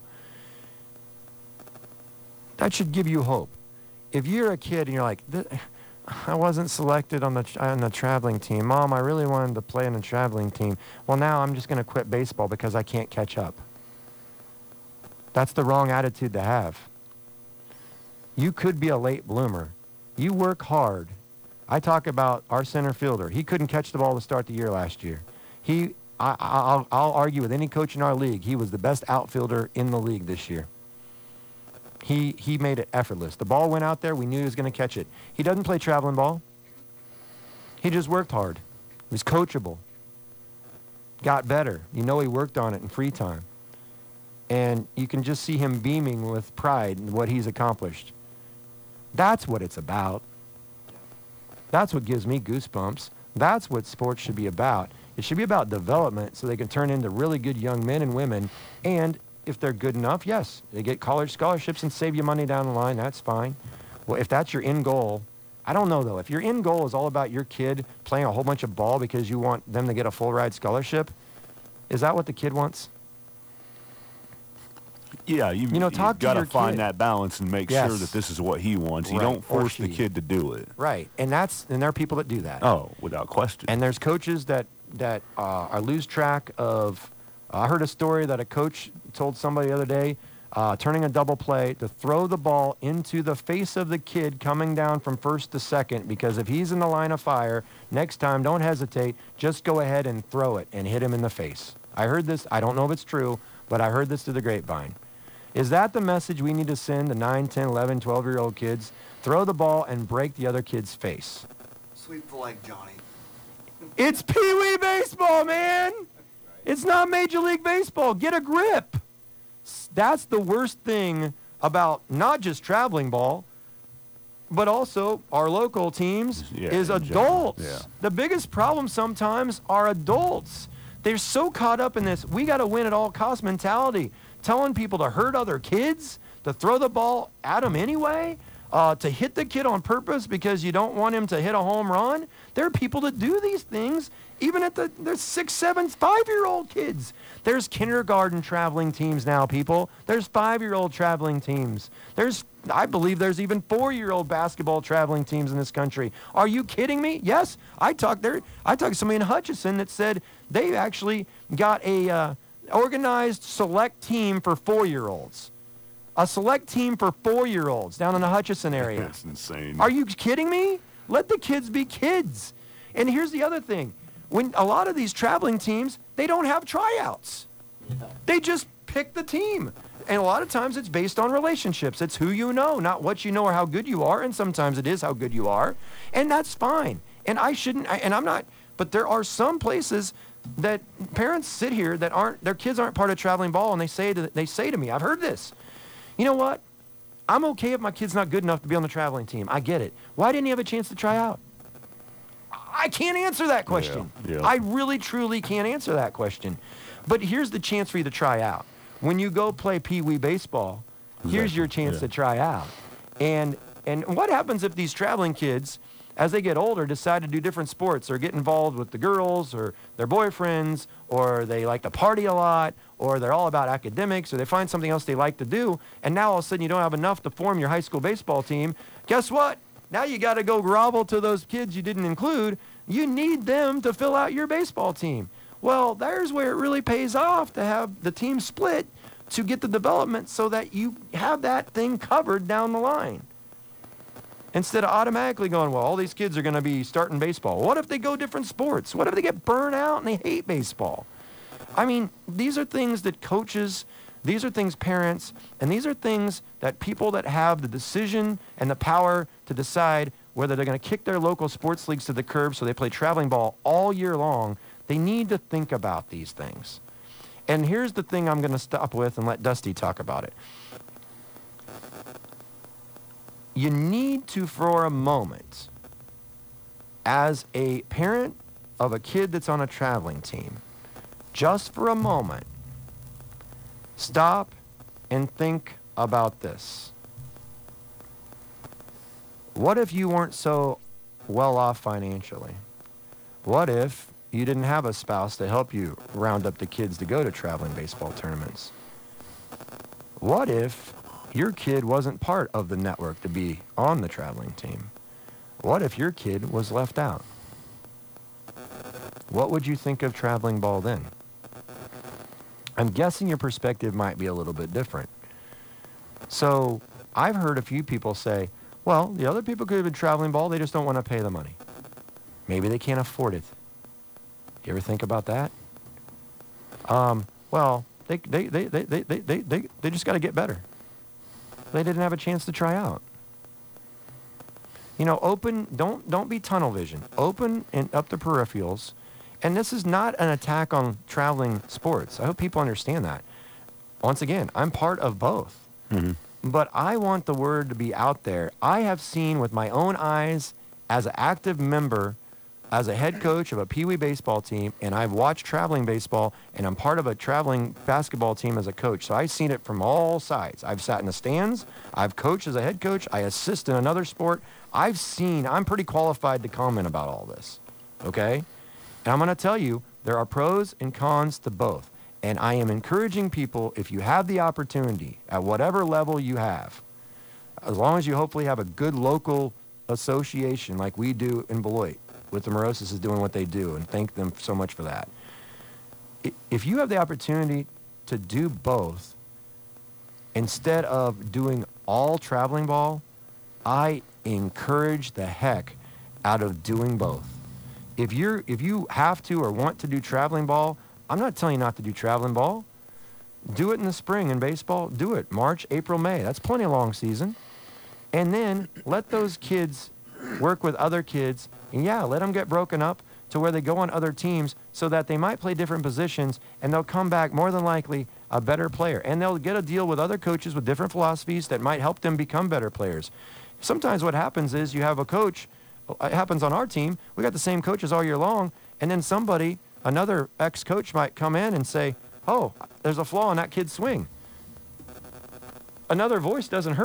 That should give you hope. If you're a kid and you're like, I wasn't selected on the on the traveling team. Mom, I really wanted to play on the traveling team. Well, now I'm just going to quit baseball because I can't catch up. That's the wrong attitude to have. You could be a late bloomer. You work hard. I talk about our center fielder. He couldn't catch the ball to start the year last year. He, I, I'll, I'll argue with any coach in our league, he was the best outfielder in the league this year. He, he made it effortless. The ball went out there. We knew he was going to catch it. He doesn't play traveling ball. He just worked hard. He was coachable. Got better. You know he worked on it in free time. And you can just see him beaming with pride in what he's accomplished. That's what it's about. That's what gives me goosebumps. That's what sports should be about. It should be about development so they can turn into really good young men and women. And if they're good enough, yes, they get college scholarships and save you money down the line. That's fine. Well, if that's your end goal, I don't know, though. If your end goal is all about your kid playing a whole bunch of ball because you want them to get a full ride scholarship, is that what the kid wants? Yeah, you, You know, talk you've to got to your find kid. that balance and make Yes. sure that this is what he wants. You Right, don't or force the she. kid to do it. Right. And that's and there are people that do that. Oh, without question. And there's coaches that that uh, are lose track of. Uh, I heard a story that a coach told somebody the other day, uh, turning a double play to throw the ball into the face of the kid coming down from first to second, because if he's in the line of fire, next time don't hesitate, just go ahead and throw it and hit him in the face. I heard this. I don't know if it's true, but I heard this through the grapevine. Is that the message we need to send to nine, ten, eleven, twelve-year-old kids? Throw the ball and break the other kid's face. Sweep the leg, Johnny. It's Pee Wee baseball, man. It's not Major League Baseball. Get a grip. S- That's the worst thing about not just traveling ball, but also our local teams, Yeah, is in general, adults. yeah. The biggest problem sometimes are adults. They're so caught up in this, we got to win at all cost mentality, telling people to hurt other kids, to throw the ball at them anyway. uh, to hit the kid on purpose because you don't want him to hit a home run. There are people that do these things, even at the there's six, seven, five-year-old kids. There's kindergarten traveling teams now, people. There's five-year-old traveling teams. There's, I believe there's even four-year-old basketball traveling teams in this country. Are you kidding me? Yes. I talked there. I talked to somebody in Hutchinson that said they actually got a uh, organized select team for four-year-olds. A select team for four-year-olds down in the Hutchinson area. That's insane. Are you kidding me? Let the kids be kids. And here's the other thing. When a lot of these traveling teams, they don't have tryouts. They just pick the team. And a lot of times it's based on relationships. It's who you know, not what you know or how good you are. And sometimes it is how good you are. And that's fine. And I shouldn't, and I'm not, but there are some places that parents sit here that aren't, their kids aren't part of traveling ball, and they say to, they say to me, I've heard this, you know what? I'm okay if my kid's not good enough to be on the traveling team. I get it. Why didn't he have a chance to try out? I can't answer that question. Yeah, yeah. I really, truly can't answer that question. But here's the chance for you to try out. When you go play Pee Wee baseball, here's your chance yeah. to try out. And and what happens if these traveling kids, as they get older, decide to do different sports or get involved with the girls or their boyfriends, or they like to party a lot, or they're all about academics, or they find something else they like to do, and now all of a sudden you don't have enough to form your high school baseball team. Guess what? Now you got to go grovel to those kids you didn't include. You need them to fill out your baseball team. Well, there's where it really pays off to have the team split to get the development so that you have that thing covered down the line. Instead of automatically going, well, all these kids are going to be starting baseball. What if they go different sports? What if they get burned out and they hate baseball? I mean, these are things that coaches, these are things parents, and these are things that people that have the decision and the power to decide whether they're going to kick their local sports leagues to the curb so they play traveling ball all year long, they need to think about these things. And here's the thing I'm going to stop with and let Dusty talk about it. You need to, for a moment, as a parent of a kid that's on a traveling team, just for a moment, stop and think about this. What if you weren't so well off financially? What if you didn't have a spouse to help you round up the kids to go to traveling baseball tournaments? What if your kid wasn't part of the network to be on the traveling team? What if your kid was left out? What would you think of traveling ball then? I'm guessing your perspective might be a little bit different. So I've heard a few people say, well, the other people could have been traveling ball, they just don't want to pay the money. Maybe they can't afford it. You ever think about that? Um, well, they, they, they, they, they, they, they, they, they just got to get better. They didn't have a chance to try out. You know, open, don't, don't be tunnel vision. Open and up the peripherals. And this is not an attack on traveling sports. I hope people understand that. Once again, I'm part of both. Mm-hmm. But I want the word to be out there. I have seen with my own eyes as an active member, as a head coach of a Pee Wee baseball team, and I've watched traveling baseball, and I'm part of a traveling basketball team as a coach. So I've seen it from all sides. I've sat in the stands. I've coached as a head coach. I assist in another sport. I've seen, I'm pretty qualified to comment about all this, okay? And I'm going to tell you, there are pros and cons to both. And I am encouraging people, if you have the opportunity, at whatever level you have, as long as you hopefully have a good local association like we do in Beloit, with the Moroses is doing what they do, and thank them so much for that. If you have the opportunity to do both, instead of doing all traveling ball, I encourage the heck out of doing both. If you're, if you have to or want to do traveling ball, I'm not telling you not to do traveling ball. Do it in the spring in baseball. Do it March, April, May. That's plenty of long season. And then let those kids work with other kids. And yeah, let them get broken up to where they go on other teams so that they might play different positions, and they'll come back more than likely a better player. And they'll get a deal with other coaches with different philosophies that might help them become better players. Sometimes what happens is you have a coach, it happens on our team, we got the same coaches all year long, and then somebody, another ex-coach might come in and say, oh, there's a flaw in that kid's swing. Another voice doesn't hurt.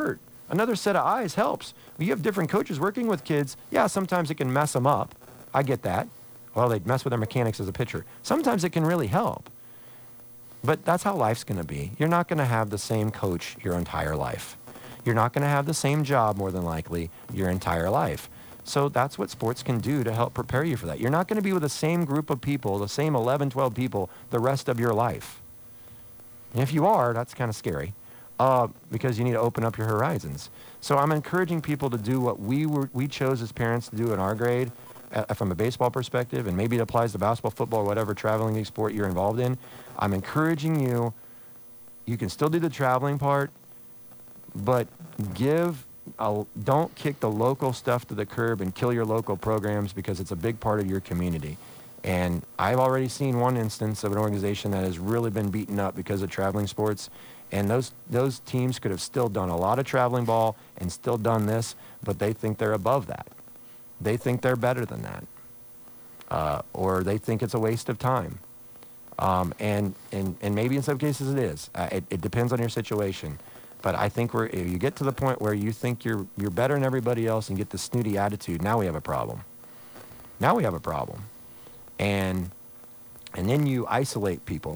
Another set of eyes helps. When you have different coaches working with kids, yeah, sometimes it can mess them up. I get that. Well, they mess with their mechanics as a pitcher. Sometimes it can really help. But that's how life's going to be. You're not going to have the same coach your entire life. You're not going to have the same job, more than likely, your entire life. So that's what sports can do to help prepare you for that. You're not going to be with the same group of people, the same eleven, twelve people, the rest of your life. And if you are, that's kind of scary. Uh, because you need to open up your horizons. So I'm encouraging people to do what we were, we chose as parents to do in our grade uh, from a baseball perspective, and maybe it applies to basketball, football, whatever traveling league sport you're involved in. I'm encouraging you, you can still do the traveling part, but give, a, don't kick the local stuff to the curb and kill your local programs, because it's a big part of your community. And I've already seen one instance of an organization that has really been beaten up because of traveling sports. And those those teams could have still done a lot of traveling ball and still done this, but they think they're above that. They think they're better than that. Uh, or they think it's a waste of time. Um, and, and, and maybe in some cases it is. Uh, it, it depends on your situation. But I think we're, if you get to the point where you think you're, you're better than everybody else and get the snooty attitude, now we have a problem. Now we have a problem. And, and then you isolate people.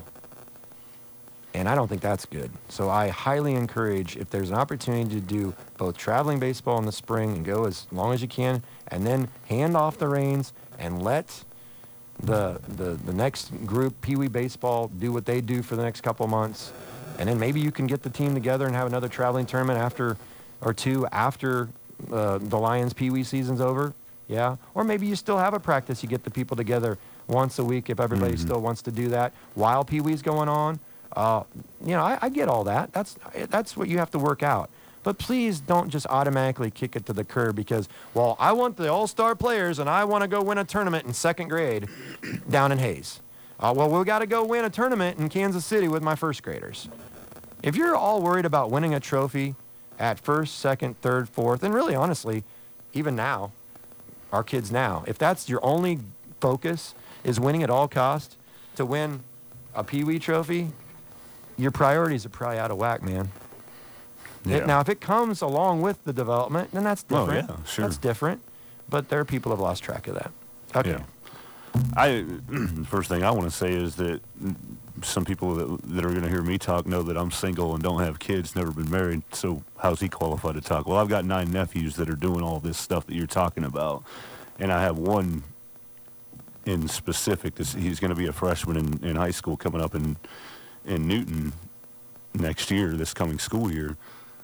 And I don't think that's good. So I highly encourage, if there's an opportunity to do both traveling baseball in the spring and go as long as you can, and then hand off the reins and let the the, the next group, Pee Wee Baseball, do what they do for the next couple months. And then maybe you can get the team together and have another traveling tournament after, or two after uh, the Lions Pee Wee season's over. Yeah. Or maybe you still have a practice. You get the people together once a week if everybody Mm-hmm. still wants to do that while Pee Wee's going on. Uh, you know, I, I get all that. That's that's what you have to work out. But please don't just automatically kick it to the curb because, well, I want the all-star players and I want to go win a tournament in second grade down in Hayes. Uh, well, we got to go win a tournament in Kansas City with my first graders. If you're all worried about winning a trophy at first, second, third, fourth, and really honestly, even now, our kids now, if that's your only focus is winning at all cost to win a Pee Wee trophy, your priorities are probably out of whack, man. Yeah. It, now, if it comes along with the development, then that's Oh, different. yeah, sure. That's different. But there are people who have lost track of that. Okay. Yeah. I first thing I want to say is that some people that, that are going to hear me talk know that I'm single and don't have kids, never been married. So how's he qualified to talk? Well, I've got nine nephews that are doing all this stuff that you're talking about, and I have one in specific. This, he's going to be a freshman in, in high school coming up in in Newton next year, this coming school year.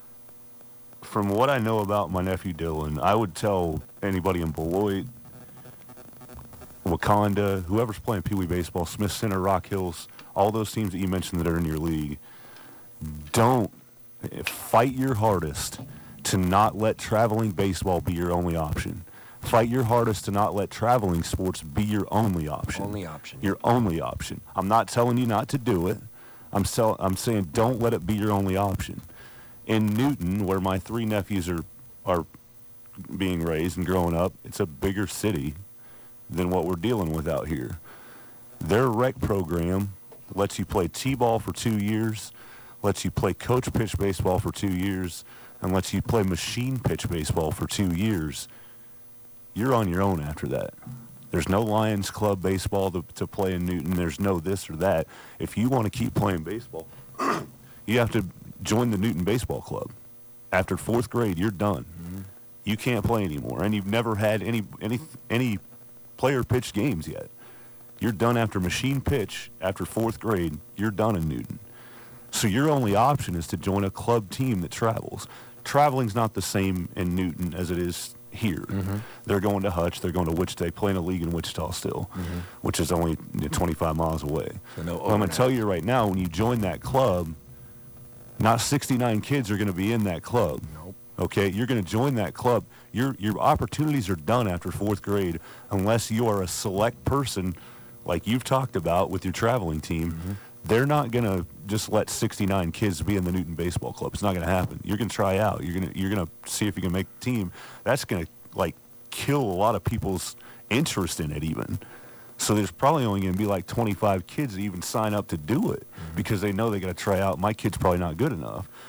From what I know about my nephew Dylan, I would tell anybody in Beloit, Wakanda, whoever's playing Pee Wee baseball, Smith Center, Rock Hills, all those teams that you mentioned that are in your league, don't fight your hardest to not let traveling baseball be your only option. Fight your hardest to not let traveling sports be your only option. Only option. Your only option. I'm not telling you not to do it. I'm, sell- I'm saying don't let it be your only option. In Newton, where my three nephews are, are being raised and growing up, it's a bigger city than what we're dealing with out here. Their rec program lets you play t-ball for two years, lets you play coach pitch baseball for two years, and lets you play machine pitch baseball for two years. You're on your own after that. There's no Lions Club baseball to, to play in Newton. There's no this or that. If you want to keep playing baseball, you have to join the Newton Baseball Club. After fourth grade, you're done. Mm-hmm. You can't play anymore, and you've never had any any any player pitch games yet. You're done after machine pitch. After fourth grade, you're done in Newton. So your only option is to join a club team that travels. Traveling's not the same in Newton as it is here. Mm-hmm. They're going to Hutch. They're going to Wichita, playing a league in Wichita still, mm-hmm. which is only you know, twenty-five miles away. So no well, I'm going to tell you right now, when you join that club, not sixty-nine kids are going to be in that club. Nope. Okay, you're going to join that club. Your your opportunities are done after fourth grade unless you are a select person like you've talked about with your traveling team. Mm-hmm. They're not going to just let sixty-nine kids be in the Newton Baseball Club. It's not going to happen. You're going to try out. You're going to you're going to see if you can make the team. That's going to like kill a lot of people's interest in it even. So there's probably only going to be like twenty-five kids that even sign up to do it mm-hmm. because they know they got to try out. My kid's probably not good enough.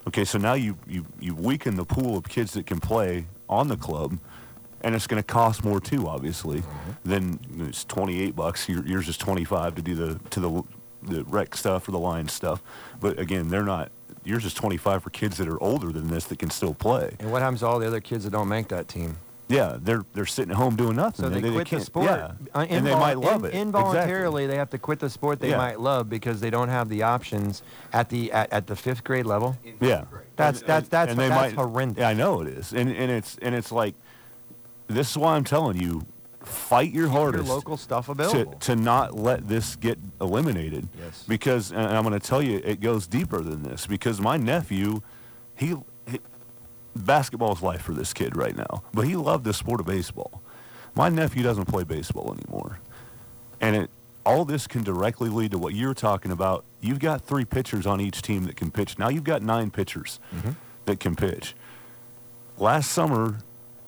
Okay, so now you, you, you weaken the pool of kids that can play on the club, and it's going to cost more too, obviously. Mm-hmm. Then it's twenty-eight bucks. Your, yours is twenty-five to do the to the the rec stuff or the line stuff. But again, they're not. Yours is twenty-five for kids that are older than this that can still play. And what happens to all the other kids that don't make that team? Yeah, they're they're sitting at home doing nothing. So they, they, quit they the sport. Yeah, Uh, and they invol- might love in, it. Involuntarily, Exactly. they have to quit the sport they Yeah. might love because they don't have the options at the at, at the fifth grade level. Yeah, That's And- that's that's and they that's might- horrendous. Yeah, I know it is, and and it's and it's like, this is why I'm telling you, fight your Your hardest local stuff to available. to not let this get eliminated. Yes. Because, and I'm going to tell you, it goes deeper than this. Because my nephew, he, he basketball is life for this kid right now, but he loved the sport of baseball. My nephew doesn't play baseball anymore, and it all this can directly lead to what you're talking about. You've got three pitchers on each team that can pitch. Now you've got nine pitchers Mm-hmm. that can pitch. Last summer,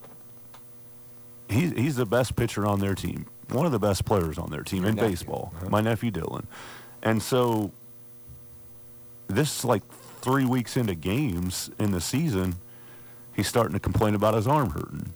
he, he's the best pitcher on their team, one of the best players on their team Your in nephew. baseball, Uh-huh. my nephew Dylan. And so this is like three weeks into games in the season, he's starting to complain about his arm hurting.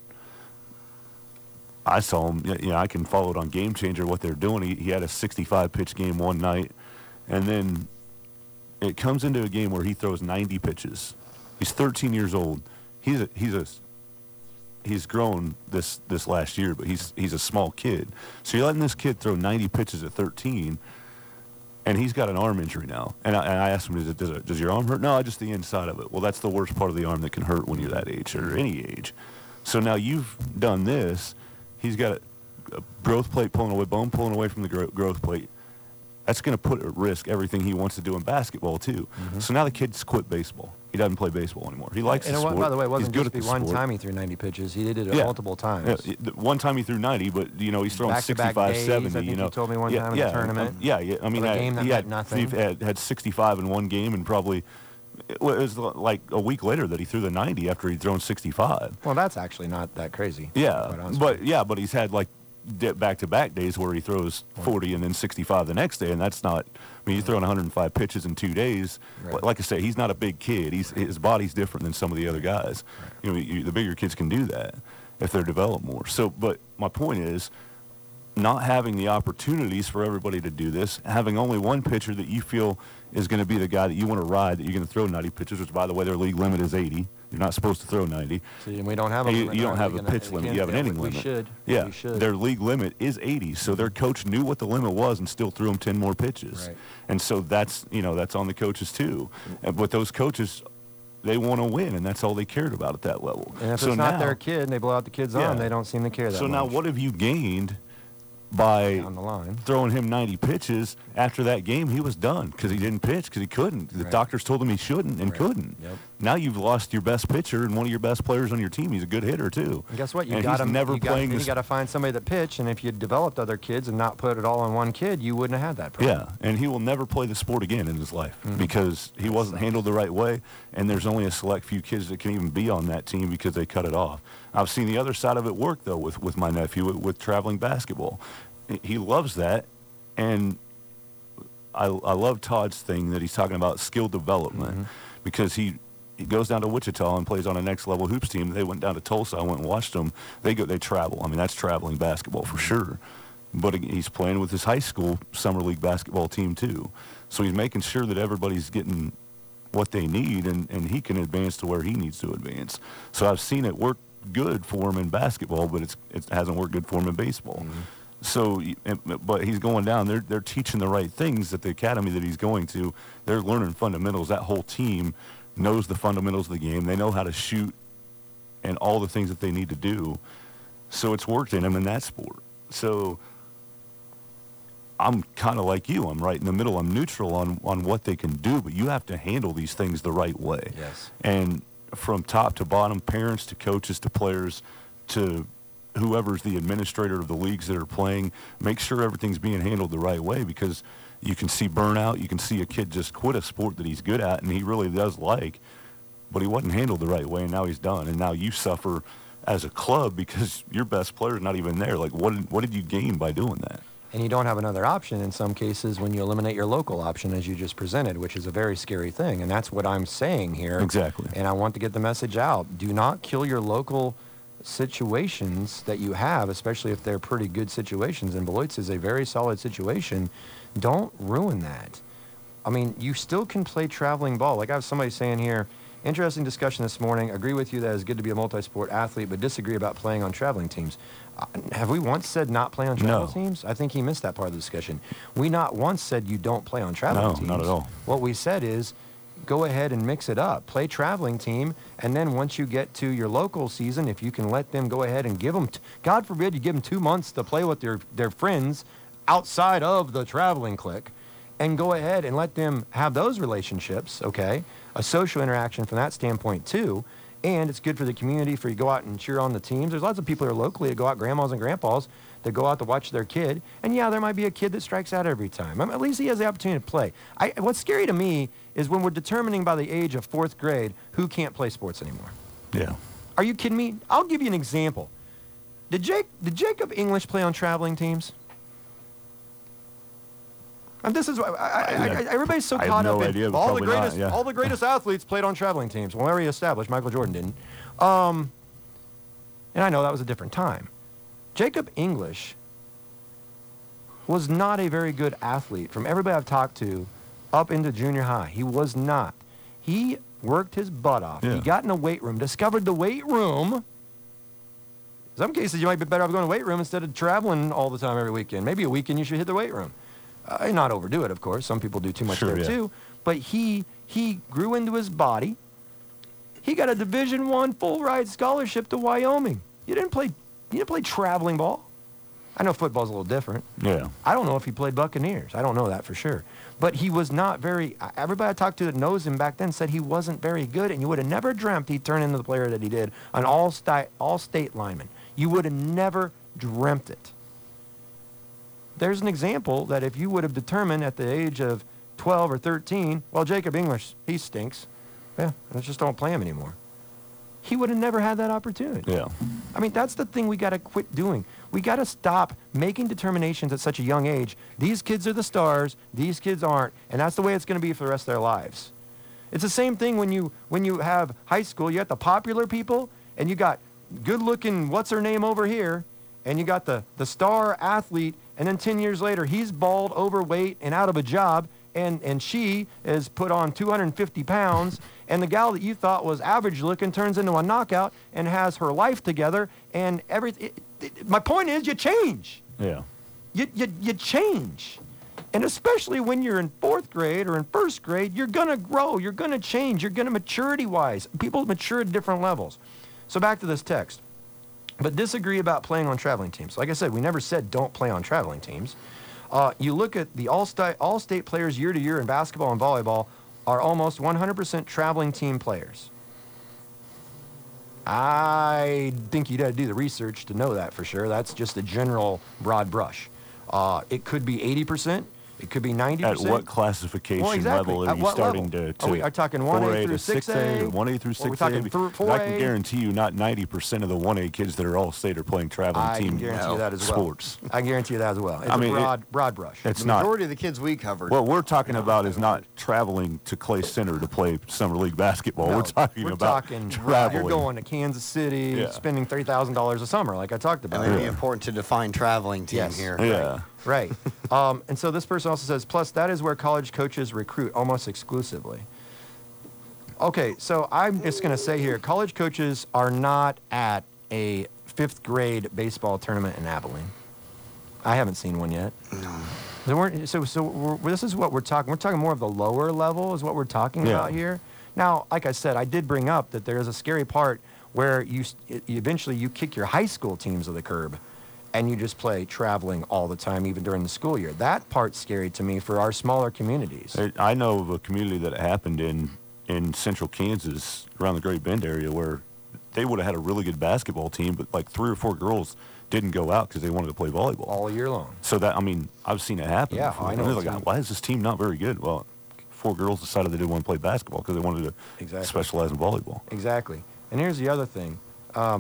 I saw him, y- you know, I can follow it on Game Changer, what they're doing. He, he had a sixty-five pitch game one night, and then it comes into a game where he throws ninety pitches. He's thirteen years old. He's a, he's a, he's grown this, this last year, but he's, he's a small kid. So you're letting this kid throw ninety pitches at thirteen, and he's got an arm injury now. And I, and I asked him, does, it, does, it, does your arm hurt? No, just the inside of it. Well, that's the worst part of the arm that can hurt when you're that age or any age. So now you've done this. He's got a, a growth plate pulling away, bone pulling away from the gro- growth plate. That's going to put at risk everything he wants to do in basketball, too. Mm-hmm. So now the kid's quit baseball. He doesn't play baseball anymore. He likes and the it wa- sport. by the way, it wasn't He's good just at the the one sport. time he threw ninety pitches. He did it Yeah. multiple Yeah, times. it- the one time he threw ninety, but, you know, he's throwing Back-to-back sixty-five, days, seventy, I think you know. you told me one yeah, time in yeah, the tournament. um, yeah, yeah. I mean, Or a I- game that he meant had, nothing. He had, had sixty-five in one game, and probably it was like a week later that he threw the ninety after he'd thrown sixty-five. Well, that's actually not that crazy. Yeah, quite honestly. but yeah, but he's had like di- back-to-back days where he throws forty and then sixty-five the next day, and that's not. I mean, you're throwing one hundred five pitches in two days. Right. Like I say, he's not a big kid. He's his body's different than some of the other guys. You know, you, the bigger kids can do that if they're developed more. So, but my point is, not having the opportunities for everybody to do this, having only one pitcher that you feel is going to be the guy that you want to ride, that you're going to throw ninety pitches, which, by the way, their league limit is eighty. You're not supposed to throw ninety. See, and we don't have a You, limit you in don't our have league, a and pitch that- limit. we You have an can't- inning we limit. should. Yeah, We should. their league limit is eighty, so their coach knew what the limit was and still threw them ten more pitches. Right. And so that's, you know, that's on the coaches too. And, but those coaches, they want to win, and that's all they cared about at that level. And if so it's not now, their kid and they blow out the kid's Yeah. arm, they don't seem to care that So much. now what have you gained by down the line? throwing him ninety pitches? After that game, he was done because he didn't pitch because he couldn't. The Right. doctors told him he shouldn't and Right. couldn't. Yep. Now you've lost your best pitcher and one of your best players on your team. He's a good hitter too. And guess what? You and got he's to never you got, playing then this. you got to find somebody that pitch, and if you developed other kids and not put it all on one kid, you wouldn't have had that problem. Yeah, and he will never play the sport again in his life Mhm. because he wasn't handled the right way, and there's only a select few kids that can even be on that team because they cut it off. I've seen the other side of it work, though, with, with my nephew, with, with traveling basketball. He- He loves that, and I, I love Todd's thing that he's talking about skill development Mhm. because he, he goes down to Wichita and plays on a next level hoops team. They went down to Tulsa. I went and watched them. They go, they travel. I mean, that's traveling basketball for sure. But he- he's playing with his high school summer league basketball team too. So he's making sure that everybody's getting what they need, and, and he can advance to where he needs to advance. So I've seen it work good for him in basketball, but it's, it hasn't worked good for him in baseball. So, y- and- but he's going down. They're they're teaching the right things at the academy that he's going to. They're learning fundamentals. That whole team knows the fundamentals of the game. They know how to shoot and all the things that they need to do. So it's worked in him in that sport. So I'm kind of like you. I'm right in the middle. I'm neutral on on what they can do, but you have to handle these things the right way. Yes. And from top to bottom, parents to coaches to players to whoever's the administrator of the leagues that are playing, make sure everything's being handled the right way, because you can see burnout. You can see a kid just quit a sport that he's good at and he really does like, but he wasn't handled the right way, and now he's done. And now you suffer as a club because your best player is not even there. Like, what did, what did you gain by doing that? and you don't have another option in some cases when you eliminate your local option as you just presented, which is a very scary thing. And that's what I'm saying here. Exactly. And I want to get the message out. Do not kill your local situations that you have, especially if they're pretty good situations. And Beloit's is a very solid situation. Don't ruin that. I mean, you still can play traveling ball. Like I have somebody saying here, interesting discussion this morning. Agree with you that it's good to be a multi-sport athlete, but disagree about playing on traveling teams. Uh, have we once said not play on travel No. teams? I think he missed that part of the discussion. We not once said you don't play on traveling No, teams. not at all. What we said is go ahead and mix it up. Play traveling team, and then once you get to your local season, if you can let them go ahead and give them, t- God forbid you give them two months to play with their, their friends outside of the traveling clique, and go ahead and let them have those relationships, okay? A social interaction from that standpoint too. And it's good for the community for you to go out and cheer on the teams. There's lots of people here locally that go out, grandmas and grandpas, that go out to watch their kid. And yeah, there might be a kid that strikes out every time. I mean, at least he has the opportunity to play. I, what's scary to me is when we're determining by the age of fourth grade who can't play sports anymore. Yeah. Are you kidding me? I'll give you an example. Did, Jake, did Jacob English play on traveling teams? And this is why I, I, I, everybody's so I have caught no up idea, in but all the probably not, greatest, yeah. all the greatest athletes played on traveling teams. Well, already established, Michael Jordan didn't. Um, and I know that was a different time. Jacob English was not a very good athlete. From everybody I've talked to, up into junior high, he was not. He worked his butt off. Yeah. He got in a weight room, discovered the weight room. In some cases, you might be better off going to the weight room instead of traveling all the time every weekend. Maybe a weekend you should hit the weight room. Uh, not overdo it, of course. Some people do too much Sure, there yeah. too. But he he grew into his body. He got a Division One full ride scholarship to Wyoming. You didn't play you didn't play traveling ball. I know football's a little different. Yeah. I don't know if he played Buccaneers. I don't know that for sure. But he was not very. Everybody I talked to that knows him back then said he wasn't very good, and you would have never dreamt he'd turn into the player that he did, an all-state all-state lineman. You would have never dreamt it. There's an example that if you would have determined at the age of twelve or thirteen, well, Jacob English, he stinks. Yeah, let's just don't play him anymore. He would have never had that opportunity. Yeah. I mean, that's the thing we got to quit doing. We got to stop making determinations at such a young age. These kids are the stars, these kids aren't, and that's the way it's going to be for the rest of their lives. It's the same thing when you when you have high school. You got the popular people, and you got good-looking what's-her-name over here, and you got the, the star athlete, and then ten years later, he's bald, overweight, and out of a job, and, and she is put on two hundred fifty pounds, and the gal that you thought was average-looking turns into a knockout and has her life together, and everything. My point is, you change. Yeah. You, you, you change. And especially when you're in fourth grade or in first grade, you're going to grow. You're going to change. You're going to maturity-wise. People mature at different levels. So back to this text. But disagree about playing on traveling teams. Like I said, we never said don't play on traveling teams. Uh, you look at the all-state, all-state players year to year in basketball and volleyball are almost one hundred percent traveling team players. I think you'd have to do the research to know that for sure. That's just a general broad brush. Uh, it could be eighty percent. It could be ninety percent. At what classification Well, exactly. level are At you what starting level? to, to Are we are talking one A through to six A? A, or one A through Or six A? are we talking through But I can four A? guarantee you not ninety percent of the one A kids that are all state are playing traveling I team can guarantee you that as well. sports. I guarantee you that as well. It's I mean, a it- broad, broad brush. It's The not. majority of the kids we covered. What we're talking about is not traveling to Clay Center to play summer league basketball. No, we're talking we're about talking, traveling. You're going to Kansas City, Yeah. spending thirty thousand dollars a summer, like I talked about. and it'd be important to define traveling team Yes. here. Yeah. Right. um, and so this person also says, plus that is where college coaches recruit almost exclusively. Okay, so I'm just going to say here, college coaches are not at a fifth grade baseball tournament in Abilene. I haven't seen one yet. No. So, we're, so, so we're, this is what we're talking. We're talking more of the lower level is what we're talking Yeah. about here. Now, like I said, I did bring up that there is a scary part where you s- eventually you kick your high school teams to the curb, and you just play traveling all the time, even during the school year. That part's scary to me for our smaller communities. I- I know of a community that it happened in in central Kansas, around the Great Bend area, where they would have had a really good basketball team, but like three or four girls didn't go out because they wanted to play volleyball. All year long. So that, I mean, I've seen it happen. Yeah, before. I know And they're it's like, in- why is this team not very good? Well, four girls decided they didn't want to play basketball because they wanted to Exactly. specialize in volleyball. Exactly. And here's the other thing. Um,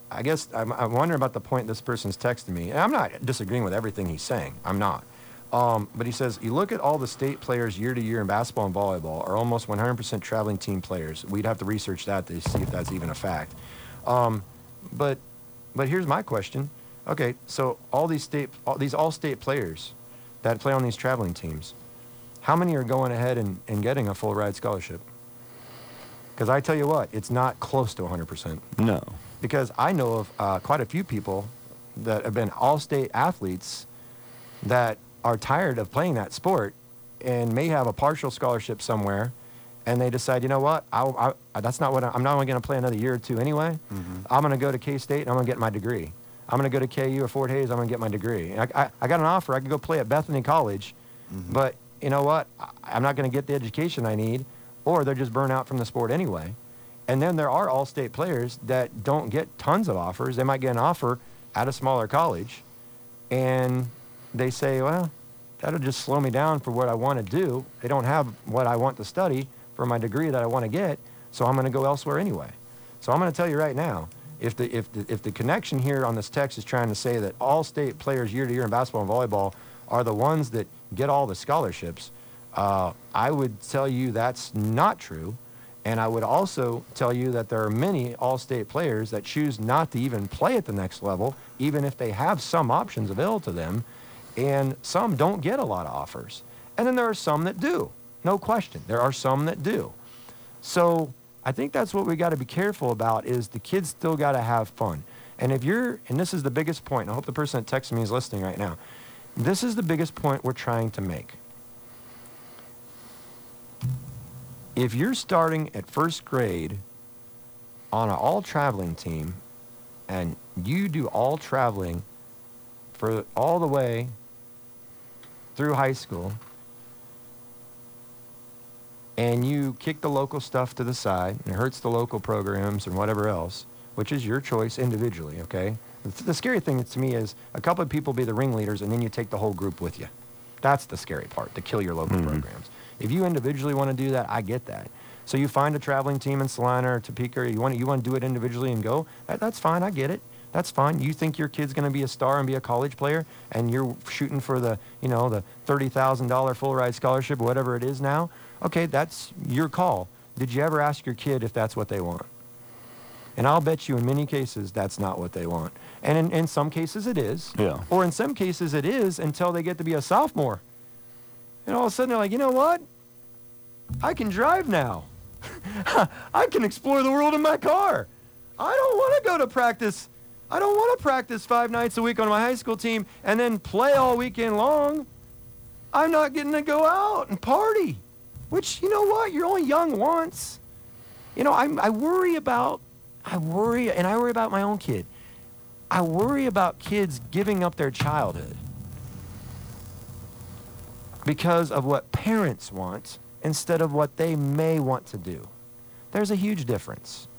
I guess I'm, I'm wondering about the point this person's texting me. And I'm not disagreeing with everything he's saying. I'm not. Um, but he says, you look at all the state players year to year in basketball and volleyball are almost one hundred percent traveling team players. We'd have to research that to see if that's even a fact. Um, but, but here's my question. Okay, so all these state, all, these all-state players that play on these traveling teams, how many are going ahead and, and getting a full ride scholarship? Because I tell you what, it's not close to one hundred percent. No. Because I know of uh, quite a few people that have been all-state athletes that are tired of playing that sport and may have a partial scholarship somewhere, and they decide, you know what, I, I, that's not what I, I'm not only going to play another year or two anyway. Mm-hmm. I'm going to go to K-State and I'm going to get my degree. I'm going to go to K U or Fort Hays. I'm going to get my degree. I, I, I got an offer. I could go play at Bethany College, mm-hmm. but you know what? I, I'm not going to get the education I need, or they're just burnt out from the sport anyway. And then there are all-state players that don't get tons of offers. They might get an offer at a smaller college, and they say, well, that'll just slow me down for what I want to do. They don't have what I want to study for my degree that I want to get, so I'm going to go elsewhere anyway. So I'm going to tell you right now, if the, if, the, if the connection here on this text is trying to say that all state players year to year in basketball and volleyball are the ones that get all the scholarships, uh, I would tell you that's not true. And I would also tell you that there are many all-state players that choose not to even play at the next level, even if they have some options available to them, and some don't get a lot of offers. And then there are some that do. No question. There are some that do. So I think that's what we got to be careful about, is the kids still got to have fun. And if you're, and this is the biggest point, and I hope the person that texted me is listening right now, this is the biggest point we're trying to make. If you're starting at first grade on an all-traveling team, and you do all traveling for all the way through high school, and you kick the local stuff to the side, and it hurts the local programs and whatever else, which is your choice individually, okay? The, the scary thing to me is a couple of people be the ringleaders, and then you take the whole group with you. That's the scary part, to kill your local mm-hmm. programs. If you individually want to do that, I get that. So you find a traveling team in Salina or Topeka, or you want to, you want to do it individually and go, that, that's fine, I get it. That's fine. You think your kid's going to be a star and be a college player, and you're shooting for the, you know, the thirty thousand dollars full ride scholarship, whatever it is now, okay, that's your call. Did you ever ask your kid if that's what they want? And I'll bet you in many cases that's not what they want. And in, in some cases it is. Yeah. Or in some cases it is until they get to be a sophomore. And all of a sudden they're like, you know what? I can drive now. I can explore the world in my car. I don't want to go to practice. I don't want to practice five nights a week on my high school team and then play all weekend long. I'm not getting to go out and party, which, you know what? You're only young once. You know, I, I worry about, I worry, and I worry about my own kid. I worry about kids giving up their childhood because of what parents want instead of what they may want to do. There's a huge difference.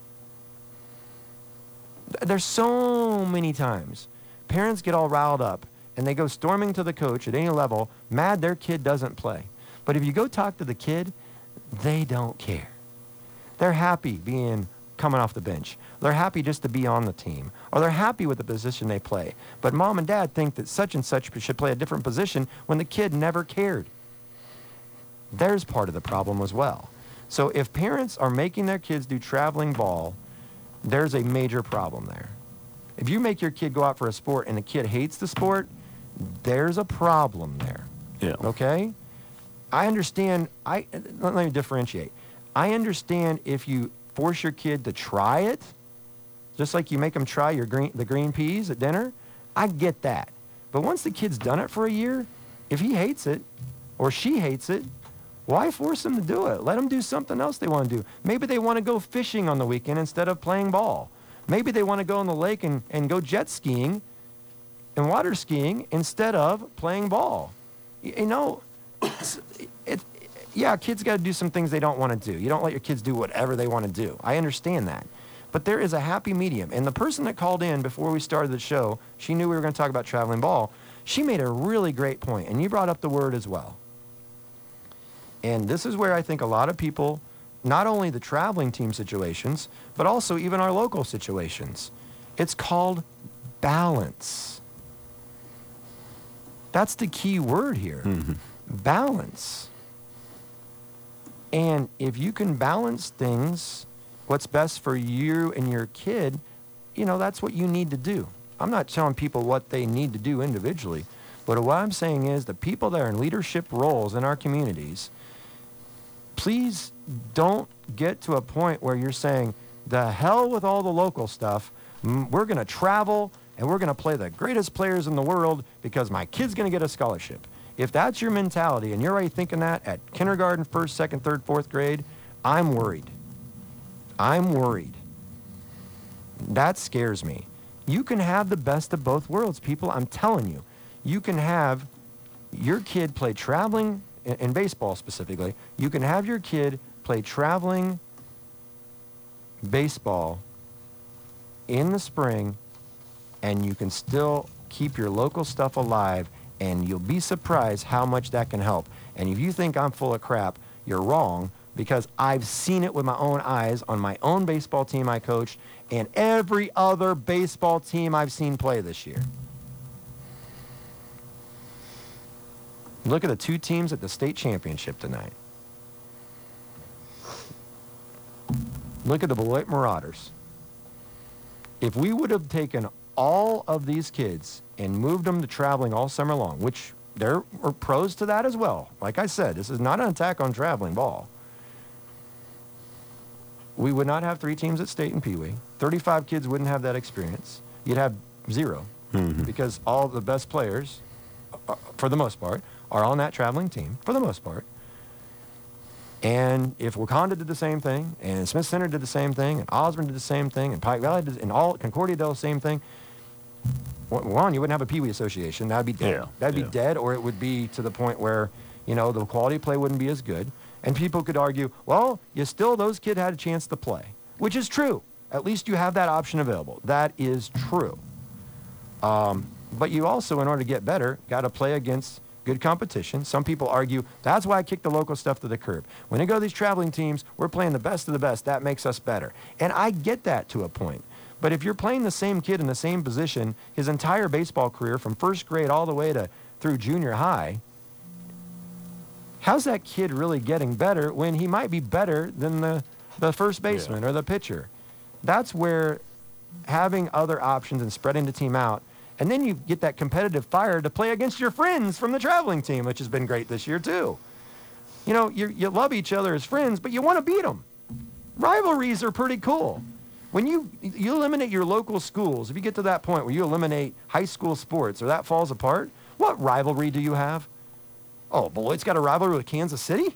There's so many times parents get all riled up and they go storming to the coach at any level, mad their kid doesn't play. But if you go talk to the kid, they don't care. They're happy being coming off the bench. They're happy just to be on the team, or they're happy with the position they play. But mom and dad think that such and such should play a different position when the kid never cared. There's part of the problem as well. So if parents are making their kids do traveling ball, there's a major problem there. If you make your kid go out for a sport and the kid hates the sport, there's a problem there. Yeah. Okay? I understand. I let me differentiate. I understand if you force your kid to try it, just like you make them try your green, the green peas at dinner. I get that. But once the kid's done it for a year, if he hates it or she hates it, why force them to do it? Let them do something else they want to do. Maybe they want to go fishing on the weekend instead of playing ball. Maybe they want to go on the lake and, and go jet skiing and water skiing instead of playing ball. You, you know, it's, it, yeah, kids got to do some things they don't want to do. You don't let your kids do whatever they want to do. I understand that. But there is a happy medium. And the person that called in before we started the show, she knew we were going to talk about traveling ball. She made a really great point, and you brought up the word as well. And this is where I think a lot of people, not only the traveling team situations, but also even our local situations, It's called balance. That's the key word here. Mm-hmm. Balance. And if you can balance things, what's best for you and your kid, you know, that's what you need to do. I'm not telling people what they need to do individually, but what I'm saying is the people that are in leadership roles in our communities, please don't get to a point where you're saying, the hell with all the local stuff. Mm, We're going to travel and we're going to play the greatest players in the world because my kid's going to get a scholarship. If that's your mentality and you're already thinking that at kindergarten, first, second, third, fourth grade, I'm worried. I'm worried. That scares me. You can have the best of both worlds, people. I'm telling you. You can have your kid play traveling, in, in baseball specifically, you can have your kid play traveling baseball in the spring, and you can still keep your local stuff alive, and you'll be surprised how much that can help. And if you think I'm full of crap, you're wrong, because I've seen it with my own eyes on my own baseball team I coached and every other baseball team I've seen play this year. Look at the two teams at the state championship tonight. Look at the Beloit Marauders. If we would have taken all of these kids and moved them to traveling all summer long, which there are pros to that as well. Like I said, this is not an attack on traveling ball. We would not have three teams at state and Pee Wee. thirty-five kids wouldn't have that experience. You'd have zero Mm-hmm. because all the best players, uh, for the most part, are on that traveling team, for the most part. And if Wakanda did the same thing, and Smith Center did the same thing, and Osborne did the same thing, and Pike Valley did, and all Concordia did the same thing, one, you wouldn't have a Pee Wee association. That'd be dead. Yeah, That'd yeah. be dead, or it would be to the point where, you know, the quality of play wouldn't be as good. And people could argue, well, you still, those kids had a chance to play, which is true. At least you have that option available. That is true. Um, but you also, in order to get better, got to play against good competition. Some people argue, that's why I kick the local stuff to the curb. When they go to these traveling teams, we're playing the best of the best. That makes us better. And I get that to a point. But if you're playing the same kid in the same position his entire baseball career from first grade all the way to through junior high, how's that kid really getting better when he might be better than the, the first baseman Yeah. or the pitcher? That's where having other options and spreading the team out, and then you get that competitive fire to play against your friends from the traveling team, which has been great this year too. You know, you you love each other as friends, but you want to beat them. Rivalries are pretty cool. When you you eliminate your local schools, if you get to that point where you eliminate high school sports or that falls apart, what rivalry do you have? Oh, Beloit's got a rivalry with Kansas City?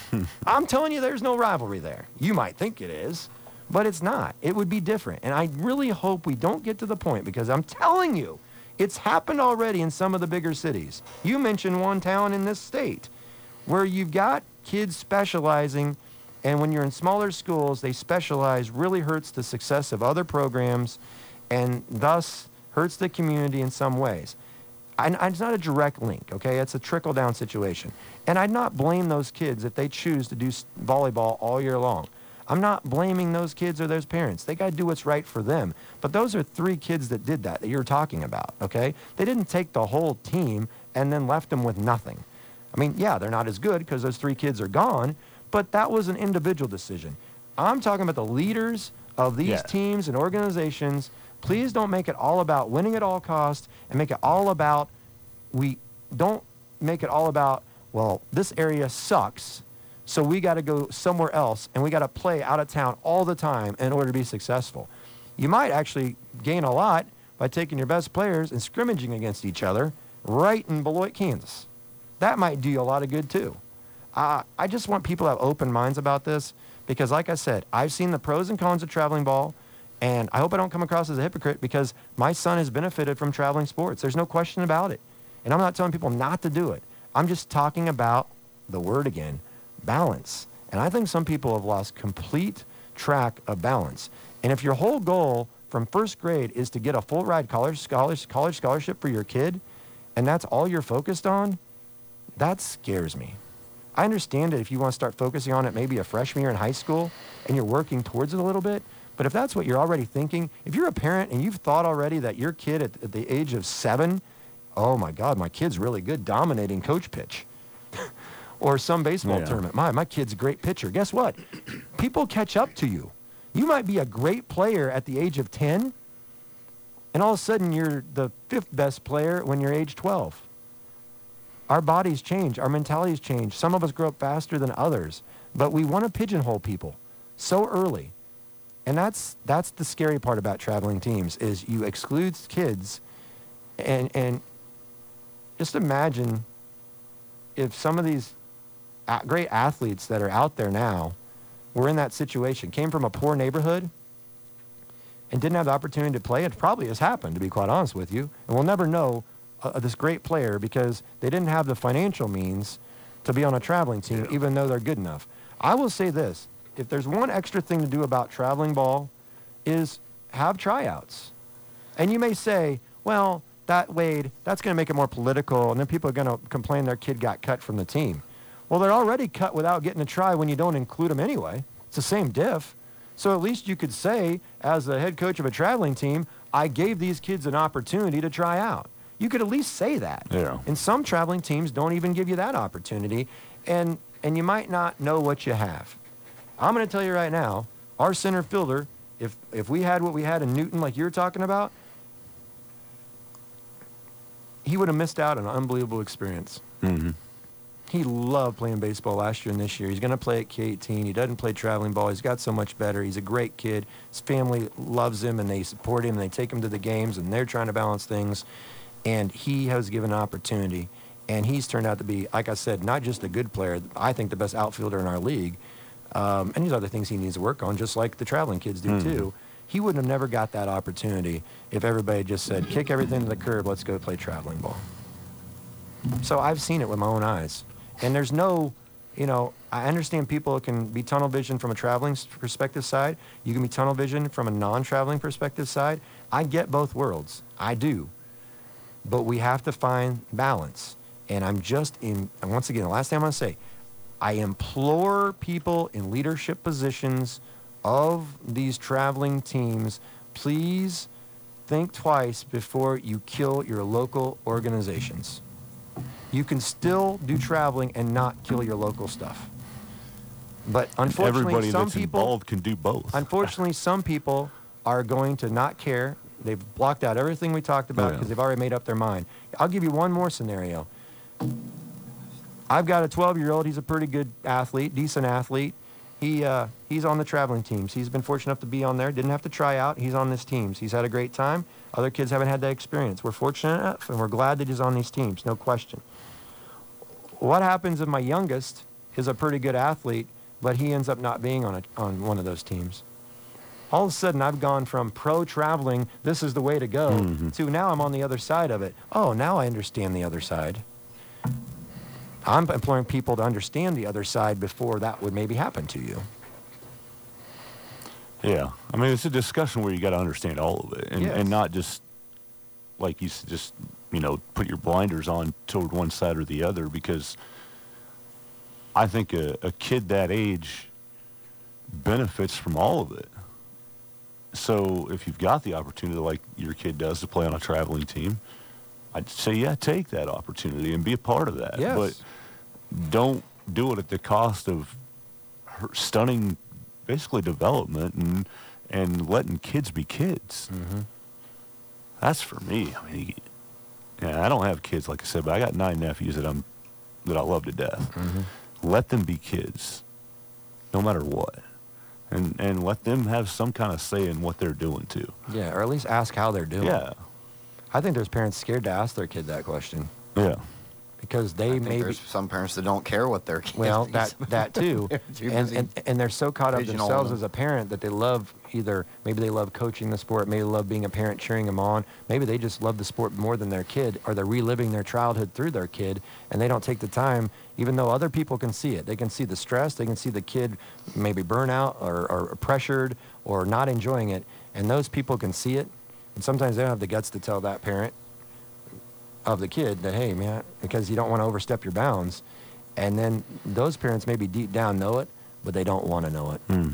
I'm telling you, there's no rivalry there. You might think it is, but it's not. It would be different. And I really hope we don't get to the point, because I'm telling you, it's happened already in some of the bigger cities. You mentioned one town in this state where you've got kids specializing, and when you're in smaller schools, they specialize, really hurts the success of other programs and thus hurts the community in some ways. And it's not a direct link, okay? It's a trickle-down situation. And I'd not blame those kids if they choose to do s- volleyball all year long. I'm not blaming those kids or those parents. They got to do what's right for them. But those are three kids that did that, that you're talking about, okay? They didn't take the whole team and then left them with nothing. I mean, yeah, they're not as good because those three kids are gone, but that was an individual decision. I'm talking about the leaders of these Yeah. teams and organizations. Please don't make it all about winning at all costs, and make it all about, we don't make it all about, well, this area sucks, so we got to go somewhere else, and we got to play out of town all the time in order to be successful. You might actually gain a lot by taking your best players and scrimmaging against each other right in Beloit, Kansas. That might do you a lot of good too. Uh, I just want people to have open minds about this, because like I said, I've seen the pros and cons of traveling ball, and I hope I don't come across as a hypocrite, because my son has benefited from traveling sports. There's no question about it. And I'm not telling people not to do it. I'm just talking about the word again, balance. And I think some people have lost complete track of balance. And if your whole goal from first grade is to get a full ride college college college scholarship for your kid, and that's all you're focused on, that scares me. I understand it if you want to start focusing on it maybe a freshman year in high school and you're working towards it a little bit, But if that's what you're already thinking, if you're a parent and you've thought already that your kid at, at the age of seven, oh my God, my kid's really good, dominating coach pitch. Or some baseball Yeah. tournament. My, my kid's a great pitcher. Guess what? People catch up to you. You might be a great player at the age of ten, and all of a sudden you're the fifth best player when you're age twelve. Our bodies change. Our mentalities change. Some of us grow up faster than others, but we want to pigeonhole people so early. And that's that's the scary part about traveling teams is you exclude kids, and and just imagine if some of these a- great athletes that are out there now were in that situation, came from a poor neighborhood and didn't have the opportunity to play. It probably has happened, to be quite honest with you, and we'll never know uh, this great player because they didn't have the financial means to be on a traveling team, Yeah. even though they're good enough. I will say this. If there's one extra thing to do about traveling ball is have tryouts. And you may say, well, that Wade, that's going to make it more political, and then people are going to complain their kid got cut from the team. Well, they're already cut without getting a try when you don't include them anyway. It's the same diff. So at least you could say, as the head coach of a traveling team, I gave these kids an opportunity to try out. You could at least say that. Yeah. And some traveling teams don't even give you that opportunity, and, and you might not know what you have. I'm going to tell you right now, our center fielder, if if we had what we had in Newton like you were talking about, he would have missed out on an unbelievable experience. Mm-hmm. He loved playing baseball last year and this year. He's going to play at K eighteen. He doesn't play traveling ball. He's got so much better. He's a great kid. His family loves him, and they support him, and they take him to the games, and they're trying to balance things. And he has given an opportunity, and he's turned out to be, like I said, not just a good player, I think the best outfielder in our league. Um, and there's other things he needs to work on, just like the traveling kids do, Mhm. too. He wouldn't have never got that opportunity if everybody just said, kick everything to the curb, let's go play traveling ball. So I've seen it with my own eyes. And there's no, you know, I understand people can be tunnel vision from a traveling s- perspective side. You can be tunnel vision from a non-traveling perspective side. I get both worlds. I do. But we have to find balance. And I'm just in, and once again, the last thing I'm going to say, I implore people in leadership positions of these traveling teams, please think twice before you kill your local organizations. You can still do traveling and not kill your local stuff. But unfortunately, Everybody some that's people, involved can do both. unfortunately, some people are going to not care. They've blocked out everything we talked about Oh, yeah. because they've already made up their mind. I'll give you one more scenario. I've got a twelve-year-old. He's a pretty good athlete, decent athlete. He uh, he's on the traveling teams. He's been fortunate enough to be on there. Didn't have to try out. He's on these teams. He's had a great time. Other kids haven't had that experience. We're fortunate enough, and we're glad that he's on these teams, no question. What happens if my youngest is a pretty good athlete, but he ends up not being on a, on one of those teams? All of a sudden, I've gone from pro traveling, this is the way to go, Mm-hmm. to now I'm on the other side of it. Oh, now I understand the other side. I'm imploring people to understand the other side before that would maybe happen to you. Yeah, I mean, it's a discussion where you got to understand all of it, and, Yes. and not just like you s- just you know put your blinders on toward one side or the other. Because I think a, a kid that age benefits from all of it. So if you've got the opportunity, like your kid does, to play on a traveling team, I'd say yeah, take that opportunity and be a part of that. Yes. But don't do it at the cost of her stunning, basically, development and and letting kids be kids. Mm-hmm. That's for me. I mean, yeah, I don't have kids, like I said, but I got nine nephews that I'm that I love to death. Mm-hmm. Let them be kids, no matter what, and and let them have some kind of say in what they're doing too. Yeah, or at least ask how they're doing. Yeah, I think there's parents scared to ask their kid that question yeah, because they I think maybe there's some parents that don't care what their kids. well that that too, They're too and, busy and and they're so caught up pigeonholing themselves them. as a parent that they love either maybe they love coaching the sport, maybe they love being a parent cheering them on, maybe they just love the sport more than their kid, or they're reliving their childhood through their kid, and they don't take the time, even though other people can see it. They can see the stress, they can see the kid maybe burnout or, or pressured or not enjoying it, and those people can see it, and sometimes they don't have the guts to tell that parent of the kid that, hey, man, because you don't want to overstep your bounds. And then those parents maybe deep down know it, but they don't want to know it. hmm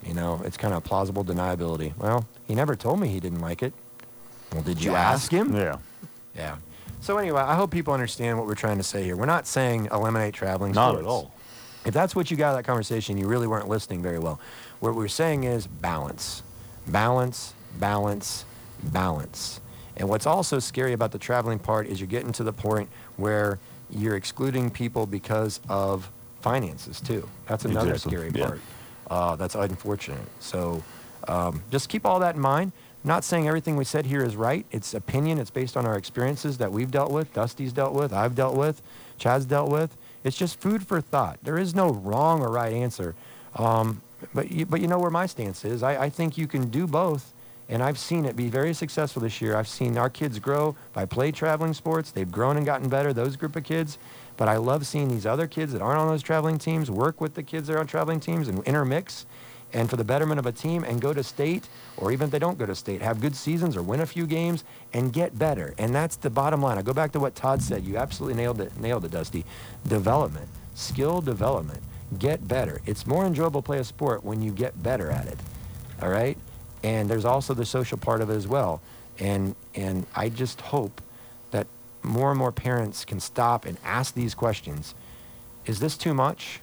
You know, it's kind of plausible deniability. Well, he never told me he didn't like it. Well, did you, you ask ask? him? Yeah. Yeah. So anyway, I hope people understand what we're trying to say here. We're not saying eliminate traveling Not sports. at all. If that's what you got out of that conversation, you really weren't listening very well. What we're saying is balance. Balance, balance, balance. And what's also scary about the traveling part is you're getting to the point where you're excluding people because of finances, too. That's another Exactly, scary yeah. part. Uh, that's unfortunate. So um, just keep all that in mind. Not saying everything we said here is right. It's opinion. It's based on our experiences that we've dealt with, Dusty's dealt with, I've dealt with, Chad's dealt with. It's just food for thought. There is no wrong or right answer. Um, but, you, but you know where my stance is. I, I think you can do both, and I've seen it be very successful this year. I've seen our kids grow by play traveling sports. They've grown and gotten better, those group of kids. But I love seeing these other kids that aren't on those traveling teams work with the kids that are on traveling teams and intermix, and for the betterment of a team, and go to state, or even if they don't go to state, have good seasons or win a few games and get better. And that's the bottom line. I go back to what Todd said. You absolutely nailed it, nailed it, Dusty. Development, skill development, get better. It's more enjoyable to play a sport when you get better at it, all right? And there's also the social part of it as well. And, and I just hope that more and more parents can stop and ask these questions. Is this too much?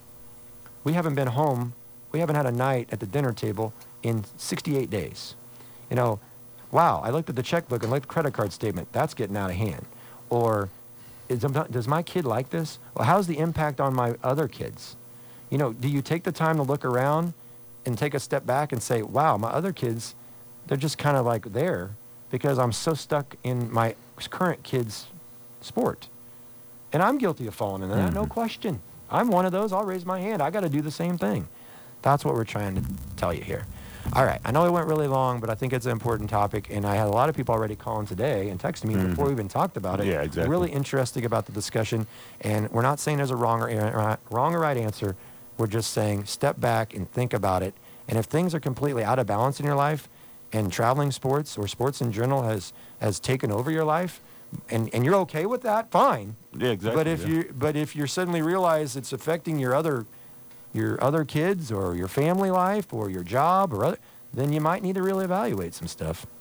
We haven't been home. We haven't had a night at the dinner table in sixty-eight days. You know, wow, I looked at the checkbook and looked at the credit card statement. That's getting out of hand. Or, is, does my kid like this? Well, how's the impact on my other kids? You know, do you take the time to look around and take a step back and say, wow, my other kids, they're just kind of like there because I'm so stuck in my current kid's sport. And I'm guilty of falling into that, Mm-hmm. no question. I'm one of those. I'll raise my hand. I got to do the same thing. That's what we're trying to tell you here. All right. I know it went really long, but I think it's an important topic. And I had a lot of people already calling today and texting me Mhm. before we even talked about it. Yeah, exactly. Really interesting about the discussion. And we're not saying there's a wrong or, uh, wrong or right answer. We're just saying step back and think about it. And if things are completely out of balance in your life and traveling sports or sports in general has, has taken over your life, and, and you're okay with that, fine. Yeah, exactly. But if yeah. you but if you suddenly realize it's affecting your other your other kids or your family life or your job or other, then you might need to really evaluate some stuff.